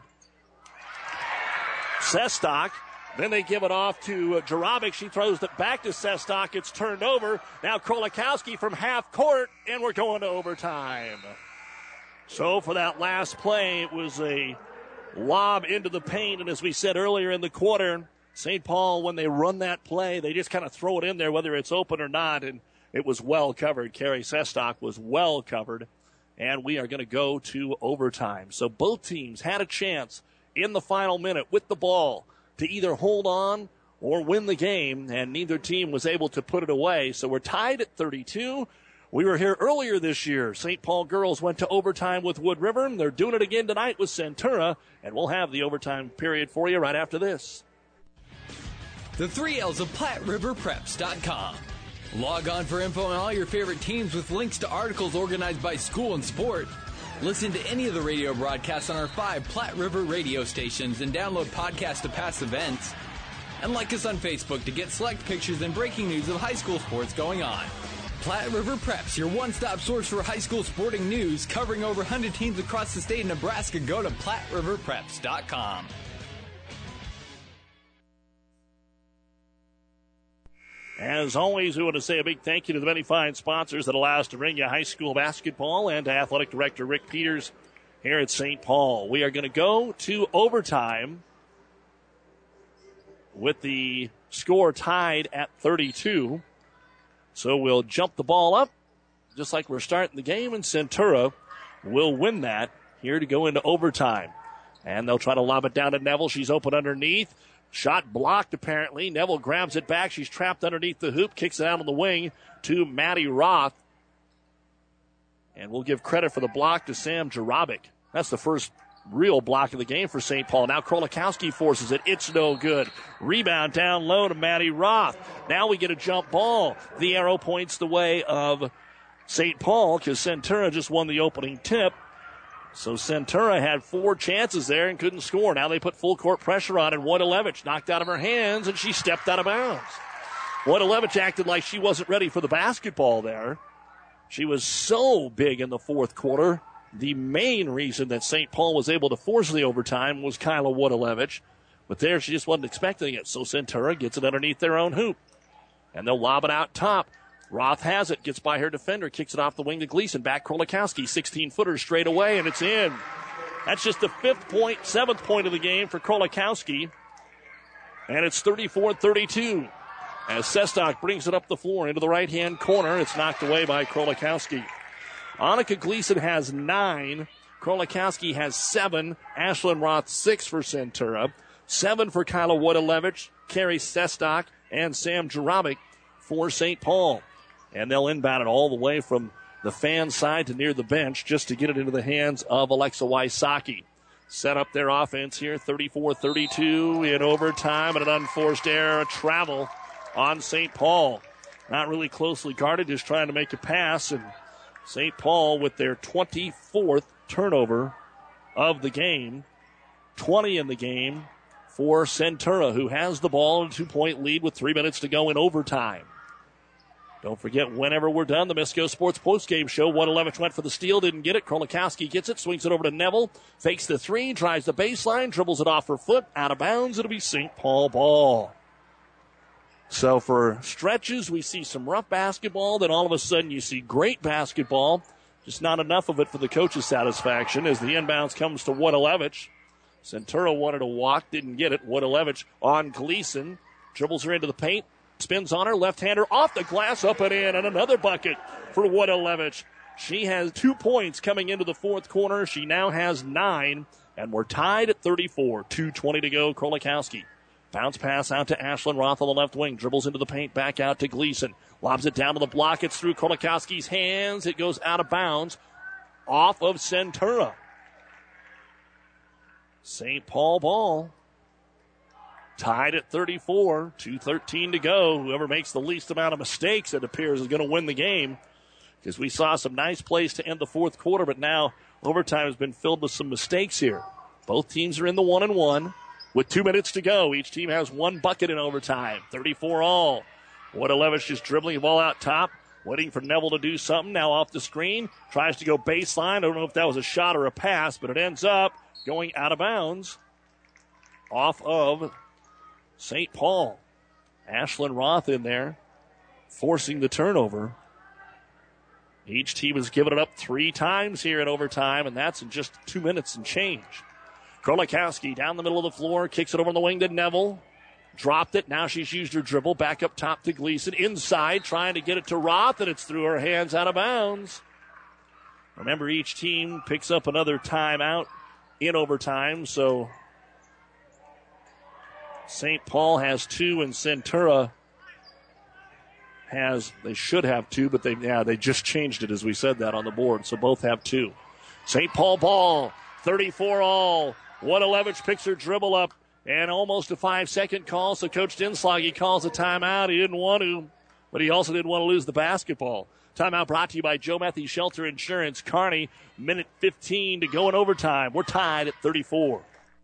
Sestock. Then they give it off to Jaravic. She throws it back to Sestock. It's turned over. Now Krolikowski from half court, and we're going to overtime. So for that last play, it was a lob into the paint. And as we said earlier in the quarter, St. Paul, when they run that play, they just kind of throw it in there, whether it's open or not. And it was well covered. Carrie Sestock was well covered. And we are going to go to overtime. So both teams had a chance in the final minute with the ball to either hold on or win the game, and neither team was able to put it away. So we're tied at 32. We were here earlier this year. St. Paul girls went to overtime with Wood River. They're doing it again tonight with Centura, and we'll have the overtime period for you right after this.
The 3 L's of PlatteRiverPreps.com. Log on for info on all your favorite teams with links to articles organized by school and sport. Listen to any of the radio broadcasts on our 5 Platte River radio stations and download podcasts to past events. And like us on Facebook to get select pictures and breaking news of high school sports going on. Platte River Preps, your one-stop source for high school sporting news, covering over 100 teams across the state of Nebraska. Go to PlatteRiverPreps.com.
As always, we want to say a big thank you to the many fine sponsors that allow us to bring you high school basketball, and to Athletic Director Rick Peters here at St. Paul. We are going to go to overtime with the score tied at 32. So we'll jump the ball up just like we're starting the game, and Centura will win that here to go into overtime. And they'll try to lob it down to Neville. She's open underneath. Shot blocked, apparently. Neville grabs it back. She's trapped underneath the hoop. Kicks it out on the wing to Maddie Roth. And we'll give credit for the block to Sam Jarabic. That's the first real block of the game for St. Paul. Now Krolikowski forces it. It's no good. Rebound down low to Maddie Roth. Now we get a jump ball. The arrow points the way of St. Paul because Centura just won the opening tip. So Centura had 4 chances there and couldn't score. Now they put full court pressure on, and Wojtolewicz knocked out of her hands, and she stepped out of bounds. Wojtolewicz acted like she wasn't ready for the basketball there. She was so big in the fourth quarter. The main reason that St. Paul was able to force the overtime was Kyla Wojtolewicz. But there she just wasn't expecting it. So Centura gets it underneath their own hoop. And they'll lob it out top. Roth has it, gets by her defender, kicks it off the wing to Gleason. Back Krolikowski, 16-footer straight away, and it's in. That's just the 7th point of the game for Krolikowski. And it's 34-32. As Sestock brings it up the floor into the right-hand corner, it's knocked away by Krolikowski. Annika Gleason has 9. Krolikowski has 7. Ashlyn Roth 6 for Centura. 7 for Kyla Wojtolewicz, Carrie Sestock, and Sam Jarabic for St. Paul. And they'll inbound it all the way from the fan side to near the bench just to get it into the hands of Alexa Wysocki. Set up their offense here, 34-32 in overtime, and an unforced error, a travel on St. Paul. Not really closely guarded, just trying to make a pass, and St. Paul with their 24th turnover of the game. 20 in the game for Centura, who has the ball in a 2-point lead with 3 minutes to go in overtime. Don't forget, whenever we're done, the Misco Sports postgame show. Wojtolewicz went for the steal, didn't get it. Krolikowski gets it, swings it over to Neville, fakes the 3, tries the baseline, dribbles it off her foot, out of bounds. It'll be St. Paul ball. So for stretches, we see some rough basketball. Then all of a sudden, you see great basketball. Just not enough of it for the coach's satisfaction as the inbounds comes to Wojtolewicz. Centura wanted to walk, didn't get it. Wojtolewicz on Gleason, dribbles her into the paint. Spins on her, left-hander off the glass, up and in, and another bucket for Wojtolewicz. She has 2 points coming into the fourth quarter. She now has 9, and we're tied at 34. 2:20 to go. Krolikowski. Bounce pass out to Ashlyn Roth on the left wing. Dribbles into the paint, back out to Gleason. Lobs it down to the block. It's through Krolikowski's hands. It goes out of bounds off of Centura. St. Paul ball. Tied at 34, 2:13 to go. Whoever makes the least amount of mistakes, it appears, is going to win the game. Because we saw some nice plays to end the fourth quarter, but now overtime has been filled with some mistakes here. Both teams are in the 1-1 with 2 minutes to go. Each team has 1 bucket in overtime. 34 all. Wojtolewicz just dribbling the ball out top, waiting for Neville to do something. Now off the screen, tries to go baseline. I don't know if that was a shot or a pass, but it ends up going out of bounds off of St. Paul. Ashlyn Roth in there, forcing the turnover. Each team has given it up 3 times here in overtime, and that's in just 2 minutes and change. Krolikowski down the middle of the floor, kicks it over on the wing to Neville. Dropped it. Now she's used her dribble. Back up top to Gleason. Inside, trying to get it to Roth, and it's through her hands out of bounds. Remember, each team picks up another timeout in overtime, so St. Paul has 2 and Centura they should have 2, but they just changed it as we said that on the board, so both have 2. St. Paul ball, 34 all. Wojtolewicz picks her dribble up, and almost a 5-second call, so Coach Dinslag, he calls a timeout. He didn't want to, but he also didn't want to lose the basketball. Timeout brought to you by Joe Methy Shelter Insurance. Kearney, minute 15 to go in overtime. We're tied at 34.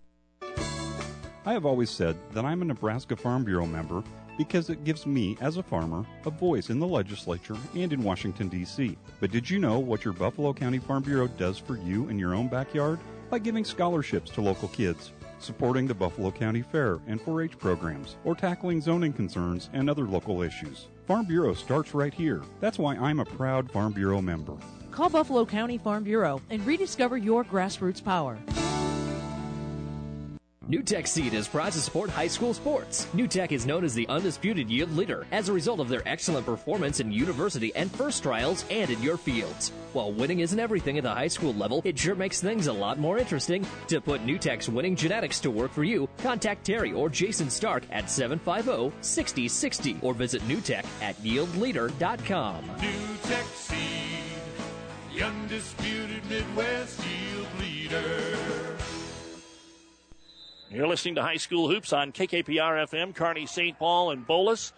I have always said that I'm a Nebraska Farm Bureau member because it gives me, as a farmer, a voice in the legislature and in Washington, D.C. But did you know what your Buffalo County Farm Bureau does for you in your own backyard? By giving scholarships to local kids, supporting the Buffalo County Fair and 4-H programs, or tackling zoning concerns and other local issues. Farm Bureau starts right here. That's why I'm a proud Farm Bureau member.
Call Buffalo County Farm Bureau and rediscover your grassroots power.
NewTek Seed is proud to support high school sports. NewTek is known as the undisputed yield leader as a result of their excellent performance in university and first trials and in your fields. While winning isn't everything at the high school level, it sure makes things a lot more interesting. To put NewTek's winning genetics to work for you, contact Terry or Jason Stark at 750-6060 or visit NewTek at yieldleader.com.
NewTek Seed, the undisputed Midwest yield leader.
You're listening to High School Hoops on KKPR-FM, Kearney, St. Paul, and Bolus.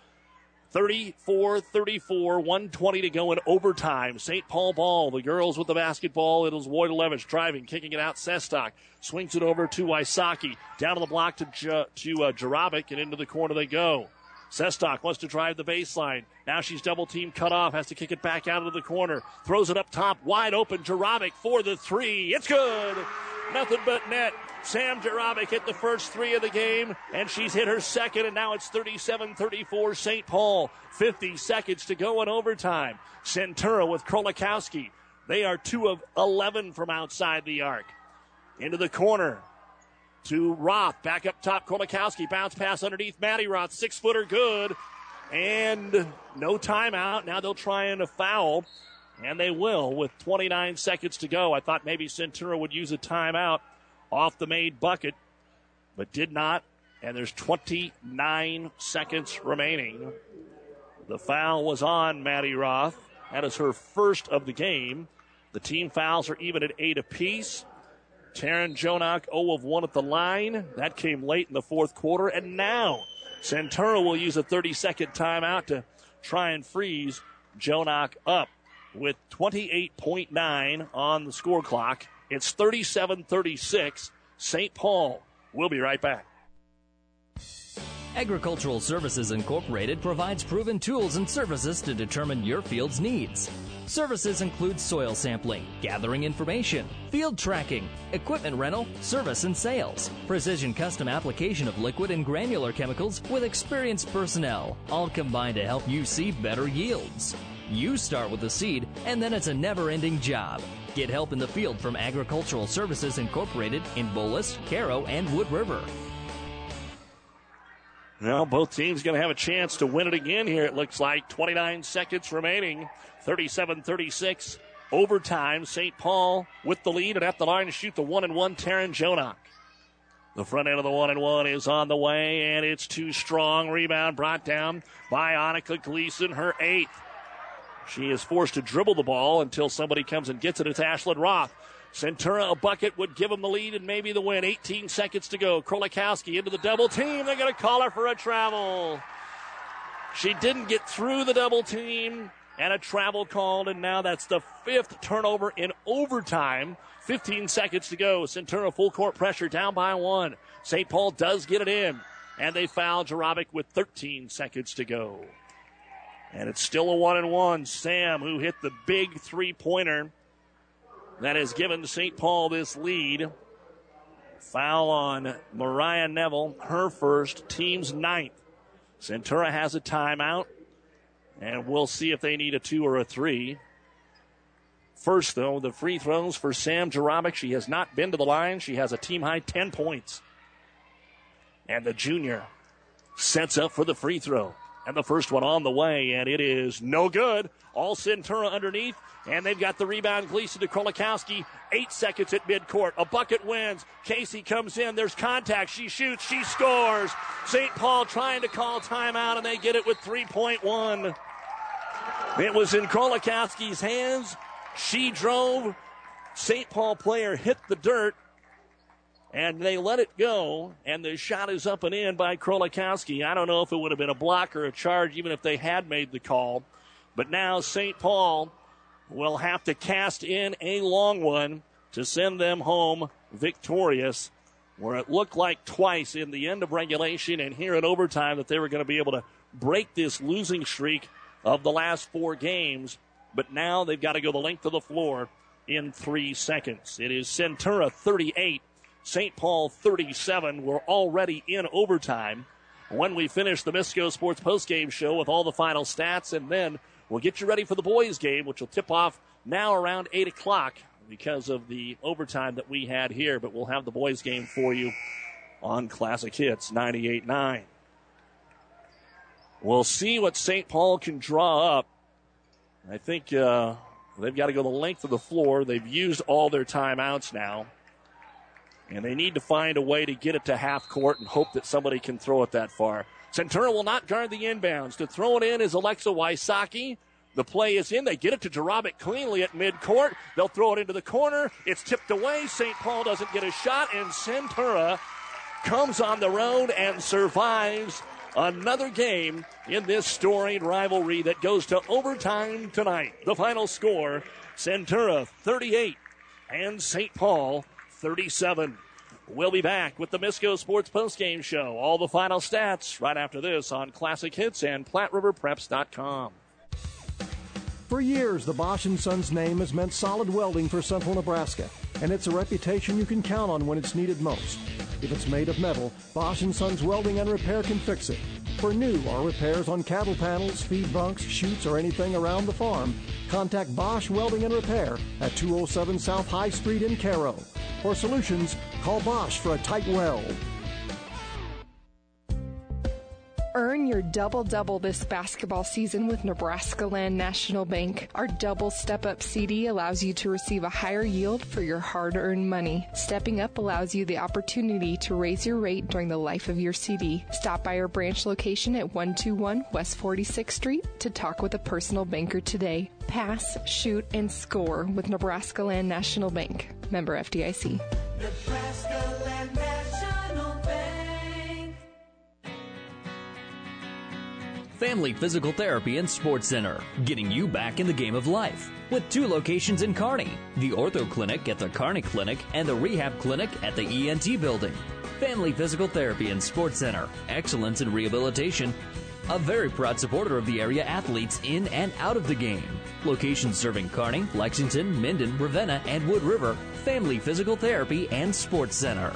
34-34, 1:20 to go in overtime. St. Paul ball. The girls with the basketball. It is Wojtelewicz driving, kicking it out. Sestock swings it over to Wysocki. Down to the block to Jarabic, and into the corner they go. Sestock wants to drive the baseline. Now she's double-teamed, cut off, has to kick it back out of the corner. Throws it up top, wide open. Jarabic for the three. It's good. Nothing but net. Sam Jarabic hit the first three of the game, and she's hit her second, and now it's 37-34 St. Paul. 50 seconds to go in overtime. Centura with Krolikowski. They are 2 of 11 from outside the arc. Into the corner to Roth. Back up top, Krolikowski. Bounce pass underneath Maddie Roth. 6-footer good. And no timeout. Now they'll try and a foul, and they will with 29 seconds to go. I thought maybe Centura would use a timeout off the made bucket, but did not. And there's 29 seconds remaining. The foul was on Maddie Roth. That is her first of the game. The team fouls are even at 8 apiece. Taryn Jonak 0 of 1 at the line. That came late in the fourth quarter. And now Centura will use a 30-second timeout to try and freeze Jonak up with 28.9 on the score clock. It's 37-36. St. Paul. We'll be right back.
Agricultural Services Incorporated provides proven tools and services to determine your field's needs. Services include soil sampling, gathering information, field tracking, equipment rental, service and sales, precision custom application of liquid and granular chemicals with experienced personnel, all combined to help you see better yields. You start with the seed, and then it's a never-ending job. Get help in the field from Agricultural Services Incorporated in Bolus, Caro, and Wood River.
Well, both teams going to have a chance to win it again here, it looks like. 29 seconds remaining. 37-36. Overtime. St. Paul with the lead and at the line to shoot the 1-and-1, Taryn Jonak. The front end of the 1-and-1 is on the way, and it's too strong. Rebound brought down by Annika Gleason, her 8th. She is forced to dribble the ball until somebody comes and gets it. It's Ashlyn Roth. Centura, a bucket would give them the lead and maybe the win. 18 seconds to go. Krolikowski into the double team. They're going to call her for a travel. She didn't get through the double team, and a travel called, and now that's the 5th turnover in overtime. 15 seconds to go. Centura full court pressure, down by 1. St. Paul does get it in, and they foul Jarabic with 13 seconds to go. And it's still a 1-and-1. Sam, who hit the big three-pointer that has given St. Paul this lead. Foul on Mariah Neville, her first, team's 9th. Centura has a timeout, and we'll see if they need a 2 or a 3. First, though, the free throws for Sam Jarabic. She has not been to the line. She has a team-high 10 points. And the junior sets up for the free throw. And the first one on the way, and it is no good. All Centura underneath, and they've got the rebound. Gleason to Krolikowski. 8 seconds at midcourt. A bucket wins. Casey comes in. There's contact. She shoots. She scores. St. Paul trying to call timeout, and they get it with 3.1. It was in Krolikowski's hands. She drove. St. Paul player hit the dirt, and they let it go, and the shot is up and in by Krolikowski. I don't know if it would have been a block or a charge, even if they had made the call. But now St. Paul will have to cast in a long one to send them home victorious, where it looked like twice in the end of regulation and here in overtime that they were going to be able to break this losing streak of the last 4 games. But now they've got to go the length of the floor in 3 seconds. It is Centura 38. St. Paul 37. We're already in overtime. When we finish the Misco Sports postgame show with all the final stats, and then we'll get you ready for the boys' game, which will tip off now around 8 o'clock because of the overtime that we had here. But we'll have the boys' game for you on Classic Hits 98.9. We'll see what St. Paul can draw up. I think they've got to go the length of the floor. They've used all their timeouts now. And they need to find a way to get it to half court and hope that somebody can throw it that far. Centura will not guard the inbounds. To throw it in is Alexa Wysocki. The play is in. They get it to Jarabic cleanly at midcourt. They'll throw it into the corner. It's tipped away. St. Paul doesn't get a shot, and Centura comes on the road and survives another game in this storied rivalry that goes to overtime tonight. The final score, Centura 38 and St. Paul 37. We'll be back with the Misco Sports Postgame Show. All the final stats right after this on Classic Hits and PlatteRiverPreps.com.
For years, the Bosch & Sons name has meant solid welding for central Nebraska, and it's a reputation you can count on when it's needed most. If it's made of metal, Bosch & Sons Welding and Repair can fix it. For new or repairs on cattle panels, feed bunks, chutes, or anything around the farm, contact Bosch Welding and Repair at 207 South High Street in Cairo. For solutions, call Bosch for a tight weld.
Earn your double-double this basketball season with Nebraska Land National Bank. Our double step-up CD allows you to receive a higher yield for your hard-earned money. Stepping up allows you the opportunity to raise your rate during the life of your CD. Stop by our branch location at 121 West 46th Street to talk with a personal banker today. Pass, shoot, and score with Nebraska Land National Bank. Member FDIC.
Nebraska Land National Bank.
Family Physical Therapy and Sports Center, getting you back in the game of life. With 2 locations in Kearney, the Ortho Clinic at the Kearney Clinic and the Rehab Clinic at the ENT Building. Family Physical Therapy and Sports Center, excellence in rehabilitation. A very proud supporter of the area athletes in and out of the game. Locations serving Kearney, Lexington, Minden, Ravenna, and Wood River. Family Physical Therapy and Sports Center.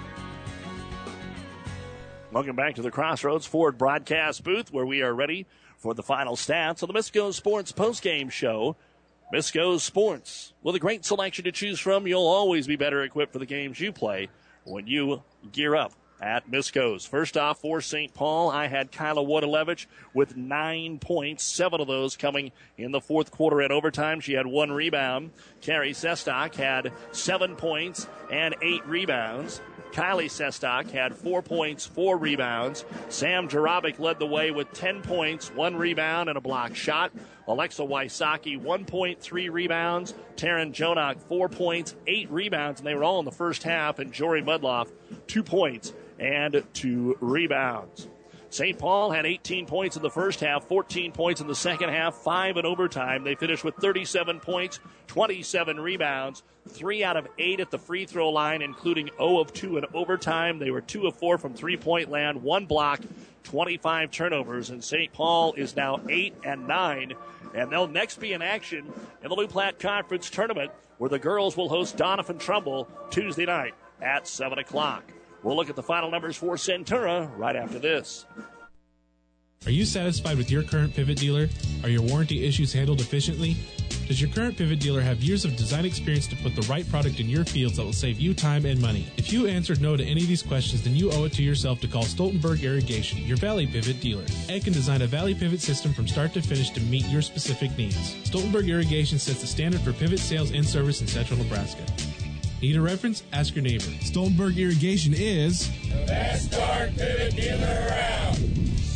Welcome back to the Crossroads Ford broadcast booth, where we are ready for the final stats of the Misco Sports postgame show. Misco Sports, with a great selection to choose from, you'll always be better equipped for the games you play when you gear up at Misco's. First off, for St. Paul, I had Kyla Wodalevich with 9 points, 7 of those coming in the fourth quarter at overtime. She had 1 rebound. Carrie Sestock had 7 points and 8 rebounds. Kylie Sestock had 4 points, 4 rebounds. Sam Jarabic led the way with 10 points, 1 rebound, and a block shot. Alexa Wysocki, 1 point, 3 rebounds. Taryn Jonak, 4 points, 8 rebounds, and they were all in the first half. And Jory Mudloff, 2 points and 2 rebounds. St. Paul had 18 points in the first half, 14 points in the second half, 5 in overtime. They finished with 37 points, 27 rebounds, 3 out of 8 at the free throw line, including 0 of 2 in overtime. They were 2 of 4 from three-point land, 1 block, 25 turnovers, and St. Paul is now 8-9, and they'll next be in action in the Loup Platte Conference Tournament, where the girls will host Donovan Trumbull Tuesday night at 7 o'clock. We'll look at the final numbers for Centura right after this.
Are you satisfied with your current Pivot dealer? Are your warranty issues handled efficiently? Does your current Pivot dealer have years of design experience to put the right product in your fields that will save you time and money? If you answered no to any of these questions, then you owe it to yourself to call Stoltenberg Irrigation, your Valley Pivot dealer. Ed can design a Valley Pivot system from start to finish to meet your specific needs. Stoltenberg Irrigation sets the standard for pivot sales and service in central Nebraska. Need a reference? Ask your neighbor.
Stoltenberg Irrigation is
the best dark pivot dealer around.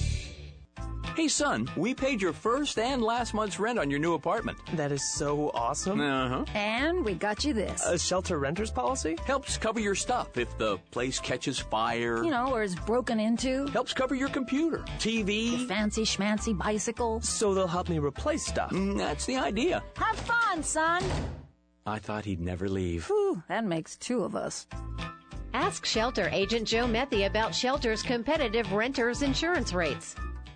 Hey, son, we paid your first and last month's rent on your new apartment.
That is so awesome.
Uh-huh.
And we got you this.
A shelter renter's policy?
Helps cover your stuff if the place catches fire.
You know, or is broken into.
Helps cover your computer, TV.
Your fancy schmancy bicycle.
So they'll help me replace stuff.
That's the idea.
Have fun, son.
I thought he'd never leave.
Whew, that makes 2 of us.
Ask Shelter Agent Joe Methy about Shelter's competitive renters insurance rates.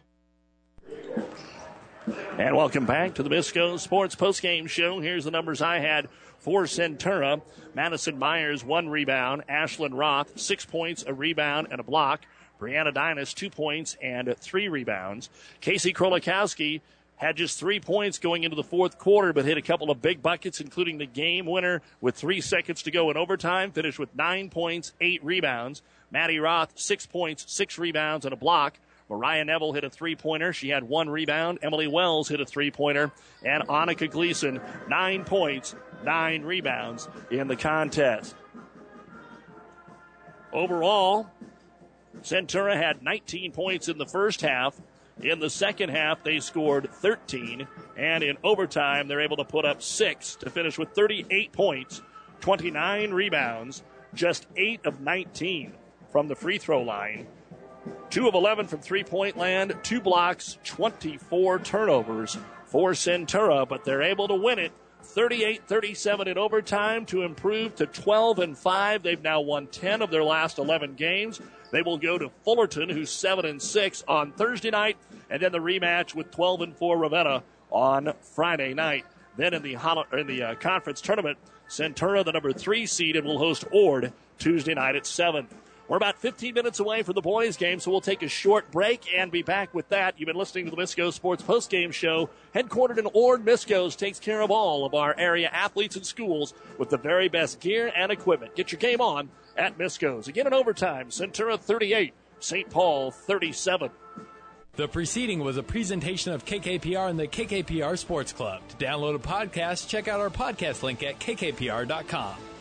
And welcome back to the Misco Sports postgame show. Here's the numbers I had for Centura. Madison Myers, 1 rebound. Ashlyn Roth, 6 points, a rebound, and a block. Brianna Dinas, 2 points and 3 rebounds. Casey Krolikowski had just 3 points going into the fourth quarter, but hit a couple of big buckets, including the game winner with 3 seconds to go in overtime. Finished with 9 points, 8 rebounds. Maddie Roth, 6 points, 6 rebounds, and a block. Mariah Neville hit a 3-pointer. She had 1 rebound. Emily Wells hit a 3-pointer. And Annika Gleason, 9 points, 9 rebounds in the contest. Overall, Centura had 19 points in the first half. In the second half, they scored 13, and in overtime, they're able to put up 6 to finish with 38 points, 29 rebounds, just 8 of 19 from the free throw line, 2 of 11 from three-point land, 2 blocks, 24 turnovers for Centura, but they're able to win it 38-37 in overtime to improve to 12-5. They've now won 10 of their last 11 games. They will go to Fullerton, who's 7-6 on Thursday night, and then the rematch with 12-4 Ravenna on Friday night. Then in the conference tournament, Centura, the number 3 seed, and will host Ord Tuesday night at 7. We're about 15 minutes away from the boys' game, so we'll take a short break and be back with that. You've been listening to the Misco Sports Postgame Show. Headquartered in Ord, Misco's takes care of all of our area athletes and schools with the very best gear and equipment. Get your game on at Misco's. Again in overtime, Centura 38, St. Paul 37.
The preceding was a presentation of KKPR and the KKPR Sports Club. To download a podcast, check out our podcast link at kkpr.com.